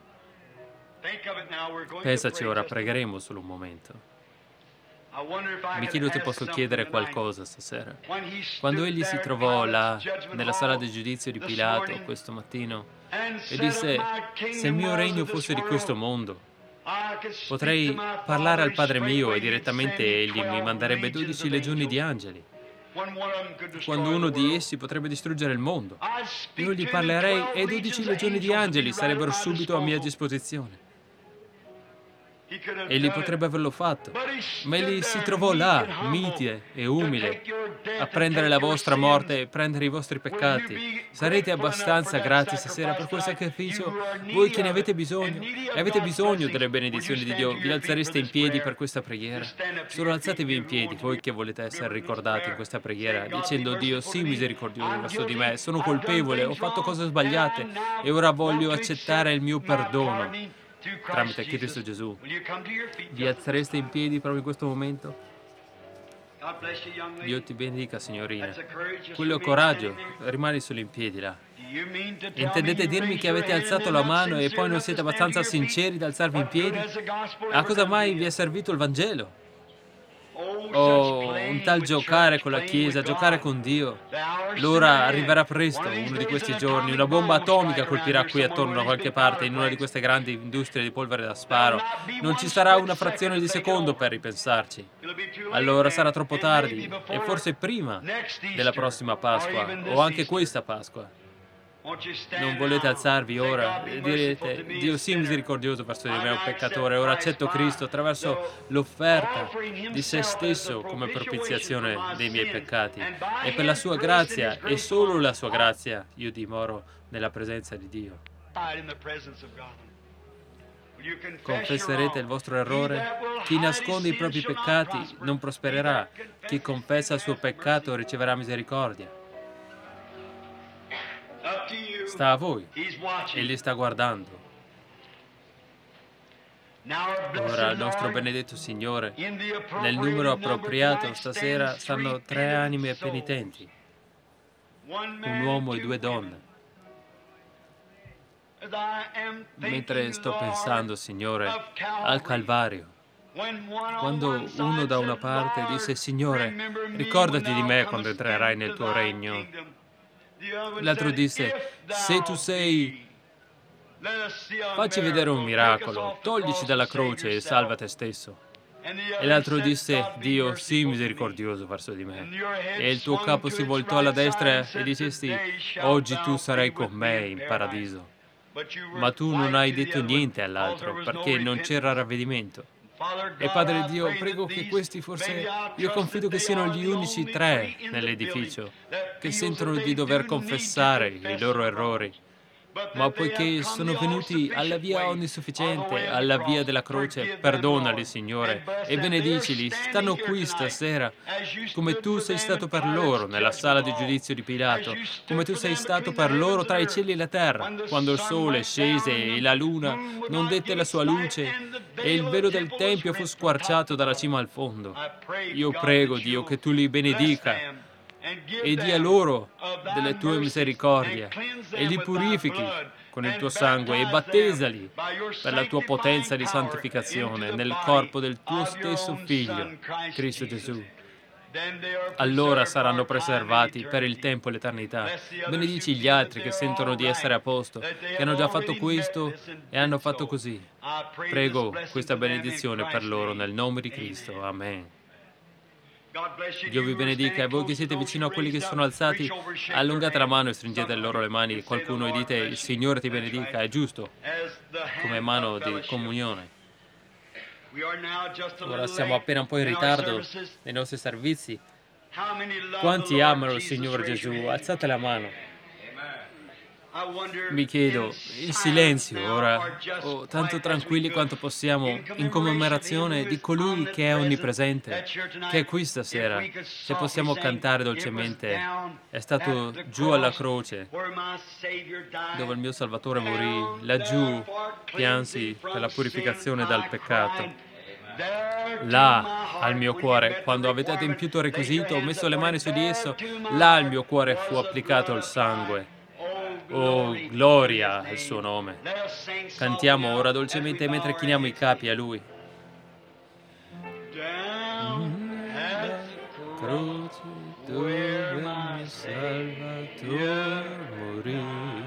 S1: Pensaci ora, pregheremo solo un momento. Mi chiedo se posso chiedere qualcosa stasera. Quando egli si trovò là, nella sala del giudizio di Pilato, questo mattino, e disse, se il mio regno fosse di questo mondo, potrei parlare al Padre mio e direttamente egli mi manderebbe 12 legioni di angeli, quando uno di essi potrebbe distruggere il mondo. Io gli parlerei e 12 legioni di angeli sarebbero subito a mia disposizione. Egli potrebbe averlo fatto, ma egli si trovò là, mite e umile, a prendere la vostra morte e prendere i vostri peccati. Sarete abbastanza grati stasera per quel sacrificio? Voi che ne avete bisogno e avete bisogno delle benedizioni di Dio, vi alzereste in piedi per questa preghiera? Solo alzatevi in piedi, voi che volete essere ricordati in questa preghiera, dicendo, Dio, sii misericordioso verso di me, sono colpevole, ho fatto cose sbagliate e ora voglio accettare il mio perdono tramite Cristo Gesù. Vi alzereste in piedi proprio in questo momento? Dio ti benedica, signorina. Quello è coraggio, rimani solo in piedi là. Intendete dirmi che avete alzato la mano e poi non siete abbastanza sinceri da alzarvi in piedi? A cosa mai vi è servito il Vangelo? Oh, un tal giocare con la Chiesa, giocare con Dio. L'ora arriverà presto, uno di questi giorni. Una bomba atomica colpirà qui attorno da qualche parte, in una di queste grandi industrie di polvere da sparo. Non ci sarà una frazione di secondo per ripensarci. Allora sarà troppo tardi, e forse prima della prossima Pasqua, o anche questa Pasqua. Non volete alzarvi ora e direte, Dio sii misericordioso verso di me, un peccatore, ora accetto Cristo attraverso l'offerta di se stesso come propiziazione dei miei peccati. E per la sua grazia, e solo la sua grazia, io dimoro nella presenza di Dio. Confesserete il vostro errore? Chi nasconde i propri peccati non prospererà. Chi confessa il suo peccato riceverà misericordia. Sta a voi. Egli sta guardando. Ora, il nostro benedetto Signore, nel numero appropriato stasera stanno 3 anime penitenti, un uomo e 2 donne. Mentre sto pensando, Signore, al Calvario, quando uno da una parte disse, Signore, ricordati di me quando entrerai nel tuo regno. L'altro disse, se tu sei, facci vedere un miracolo, toglici dalla croce e salva te stesso. E l'altro disse, Dio, sii misericordioso verso di me. E il tuo capo si voltò alla destra e dicesti, oggi tu sarai con me in paradiso. Ma tu non hai detto niente all'altro, perché non c'era ravvedimento. E Padre Dio, prego che questi forse, io confido che siano gli unici 3 nell'edificio che sentono di dover confessare i loro errori. Ma poiché sono venuti alla via onnisufficiente, alla via della croce, perdonali, Signore, e benedicili. Stanno qui stasera, come tu sei stato per loro nella sala di giudizio di Pilato, come tu sei stato per loro tra i cieli e la terra, quando il sole scese e la luna non dette la sua luce e il velo del Tempio fu squarciato dalla cima al fondo. Io prego, Dio, che tu li benedica e dia loro delle tue misericordie e li purifichi con il tuo sangue e battezzali per la tua potenza di santificazione nel corpo del tuo stesso Figlio, Cristo Gesù. Allora saranno preservati per il tempo e l'eternità. Benedici gli altri che sentono di essere a posto, che hanno già fatto questo e hanno fatto così. Prego questa benedizione per loro nel nome di Cristo. Amen. Dio vi benedica, e voi che siete vicino a quelli che sono alzati, allungate la mano e stringete loro le mani e qualcuno e dite il Signore ti benedica, è giusto, come mano di comunione. Ora siamo appena un po' in ritardo nei nostri servizi. Quanti amano il Signore Gesù? Alzate la mano. Mi chiedo, in silenzio ora, o tanto tranquilli quanto possiamo, in commemorazione di colui che è onnipresente, che è qui stasera, se possiamo cantare dolcemente, è stato giù alla croce, dove il mio Salvatore morì, laggiù piansi per la purificazione dal peccato. Là al mio cuore, quando avete adempiuto il requisito, ho messo le mani su di esso, là al mio cuore fu applicato il sangue. Oh, gloria al suo nome. Cantiamo ora dolcemente mentre chiniamo i capi a Lui. Croce dove il mio Salvatore morì,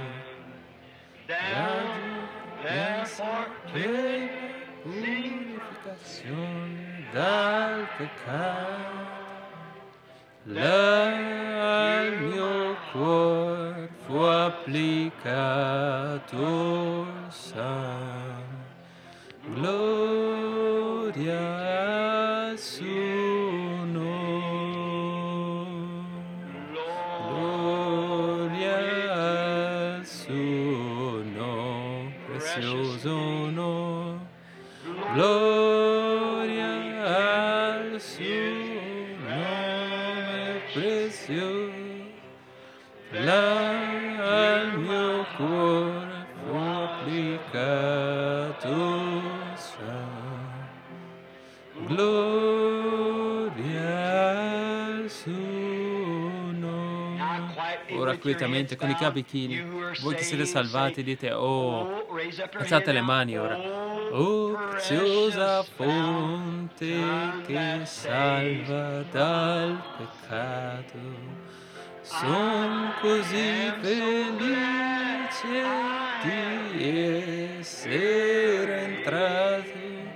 S1: pensa che purificazione dal peccato. Là al mio cuore fu applicato il sangue, gloria al suo nome, gloria al suo nome, prezioso nome, gloria al suo prezioso, là al mio cuore fu applicato il sangue, gloria al suo nome. Ora quietamente con i capi chini, voi che siete salvati dite, oh, alzate le mani ora. Oh, preziosa fonte che salva dal peccato, son così felice di essere entrato.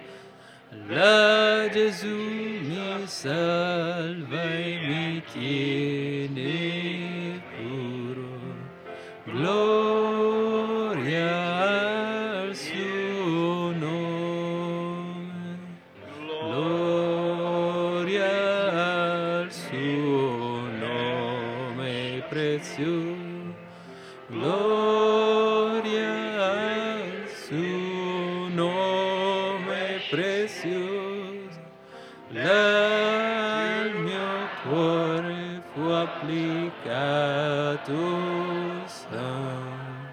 S1: Là Gesù mi salva e mi tiene puro. Gloria al suo nome, gloria al suo nome prezioso, gloria al suo nome prezioso, là al mio cuore fu applicato il sangue,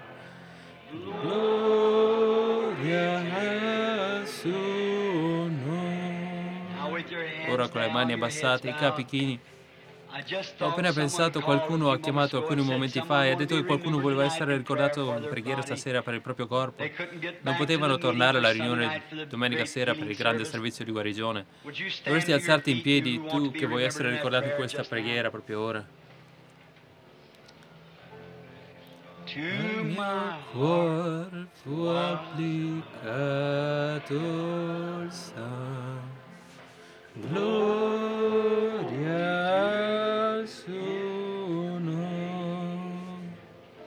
S1: gloria al suo nome. Ora con le mani abbassate, i capi chini. Ho appena pensato, qualcuno ha chiamato alcuni momenti fa e ha detto che qualcuno voleva essere ricordato in preghiera stasera per il proprio corpo. Non potevano tornare alla riunione domenica sera per il grande servizio di guarigione. Dovresti alzarti in piedi, tu che vuoi essere ricordato in questa preghiera proprio ora. al mio cuore fu applicato il sangue. Gloria al suo nome.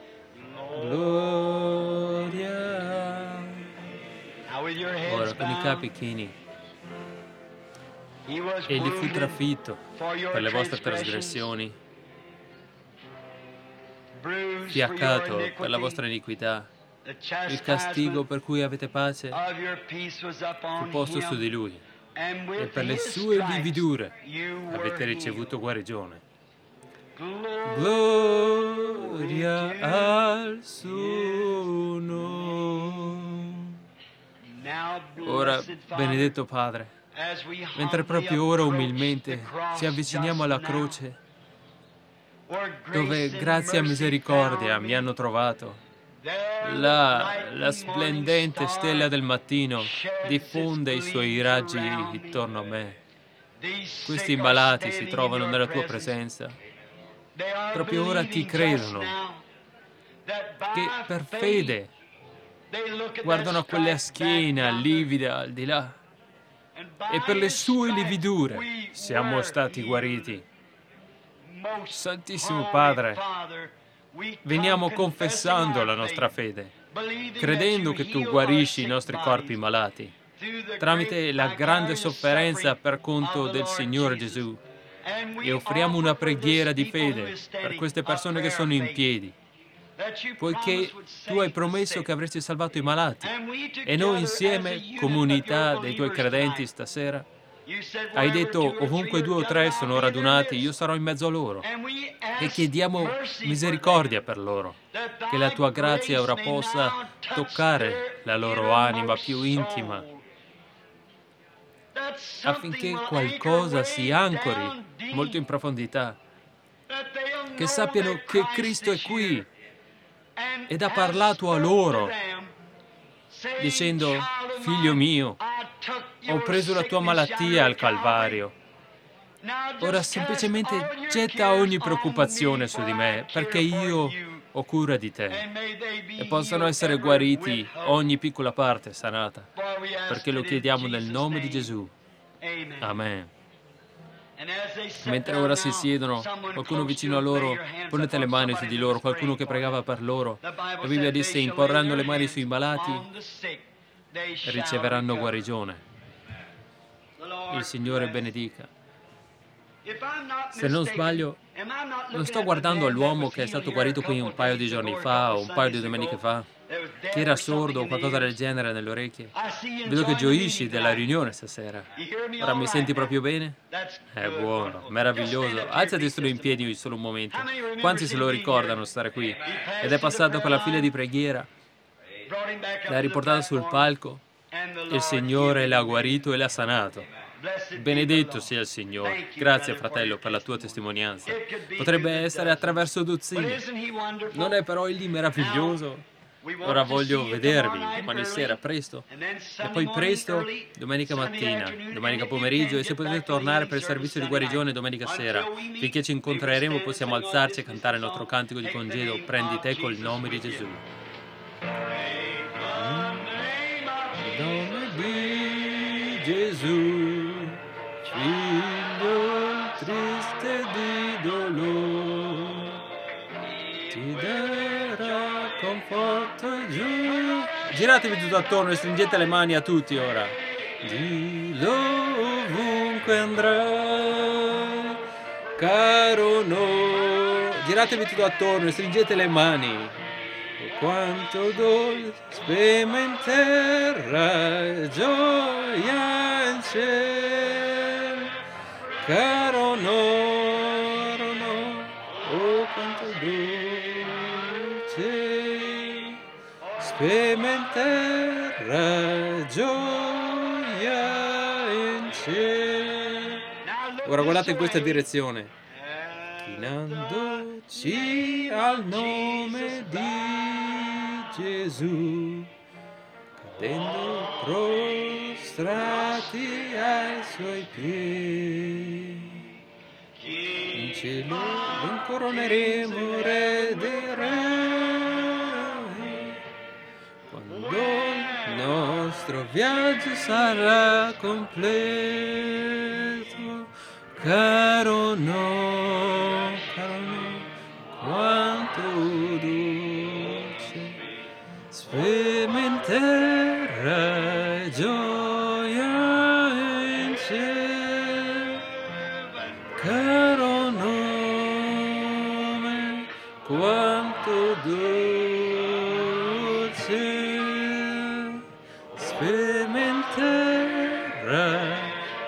S1: Gloria. Ora con i capi chini. Egli fu trafitto per le vostre trasgressioni, fiaccato per la vostra iniquità. Il castigo per cui avete pace fu posto su di lui, e per le sue lividure avete ricevuto guarigione. Gloria al suo nome. Ora, benedetto Padre, mentre proprio ora umilmente ci avviciniamo alla croce, dove grazia e misericordia mi hanno trovato, la splendente stella del mattino diffonde i suoi raggi intorno a me. Questi malati si trovano nella tua presenza. Proprio ora ti credono, che per fede guardano a quella schiena livida al di là, e per le sue lividure siamo stati guariti. Santissimo Padre, veniamo confessando la nostra fede, credendo che tu guarisci i nostri corpi malati, tramite la grande sofferenza per conto del Signore Gesù, e offriamo una preghiera di fede per queste persone che sono in piedi, poiché tu hai promesso che avresti salvato i malati, e noi insieme, comunità dei tuoi credenti stasera, hai detto ovunque 2 o 3 sono radunati, io sarò in mezzo a loro, e chiediamo misericordia per loro, che la tua grazia ora possa toccare la loro anima più intima, affinché qualcosa si ancori molto in profondità, che sappiano che Cristo è qui ed ha parlato a loro, dicendo: figlio mio, ho preso la tua malattia al Calvario. Ora semplicemente getta ogni preoccupazione su di me, perché io ho cura di te, e possano essere guariti ogni piccola parte sanata, perché lo chiediamo nel nome di Gesù. Amen. Mentre ora si siedono, qualcuno vicino a loro, ponete le mani su di loro, qualcuno che pregava per loro. La Bibbia disse: imporranno le mani sui malati, riceveranno guarigione. Il Signore benedica. Se non sbaglio, non sto guardando all'uomo che è stato guarito qui un paio di giorni fa o un paio di domeniche fa, che era sordo o qualcosa del genere nelle orecchie. Vedo che gioisci della riunione stasera. Ora mi senti proprio bene? È buono, meraviglioso. Alzati solo in piedi solo un momento. Quanti se lo ricordano stare qui? Ed è passato per la fila di preghiera, l'ha riportato sul palco, il Signore l'ha guarito e l'ha sanato. Benedetto sia il Signore. Grazie, fratello, per la tua testimonianza. Potrebbe essere attraverso dozzine. Non è però egli meraviglioso? Ora voglio vedervi domani sera presto, e poi presto domenica mattina, domenica pomeriggio, e se potete tornare per il servizio di guarigione domenica sera. Finché ci incontreremo possiamo alzarci e cantare il nostro cantico di congedo: prendi te col nome di Gesù. Il nome di Gesù, figlio triste di dolore, ti darà conforto giù. Giratevi tutto attorno e stringete le mani a tutti ora. Dillo ovunque andrai, caro no. Giratevi tutto attorno e stringete le mani. Quanto dolce sperimenterai gioia in cielo, caro no, oh quanto dolce sperimenterai gioia in cielo. Ora guardate in questa direzione, chinandoci al nome di Gesù, cadendo prostrati ai suoi piedi. In cielo lo incoroneremo re dei re, nostro viaggio sarà completo. Caro no, quanto dolce sperimenterai gioia in cielo. Caro nome, quanto dolce sperimenterai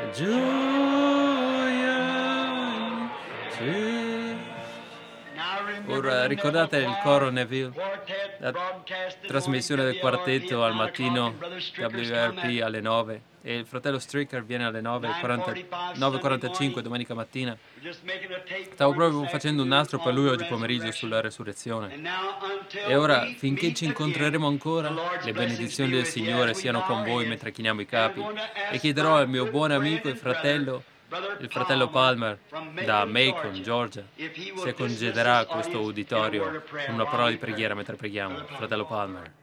S1: gioia in cielo. Ora ricordate il coro Neville? La trasmissione del quartetto al mattino, WRP alle 9, e il fratello Stricker viene alle 9:45 domenica mattina. Stavo proprio facendo un nastro per lui oggi pomeriggio sulla resurrezione. E ora, finché ci incontreremo ancora, le benedizioni del Signore siano con voi mentre chiniamo i capi. E chiederò al mio buon amico e fratello, il fratello Palmer, da Macon, Georgia, se congederà questo uditorio con una parola di preghiera mentre preghiamo. Fratello Palmer.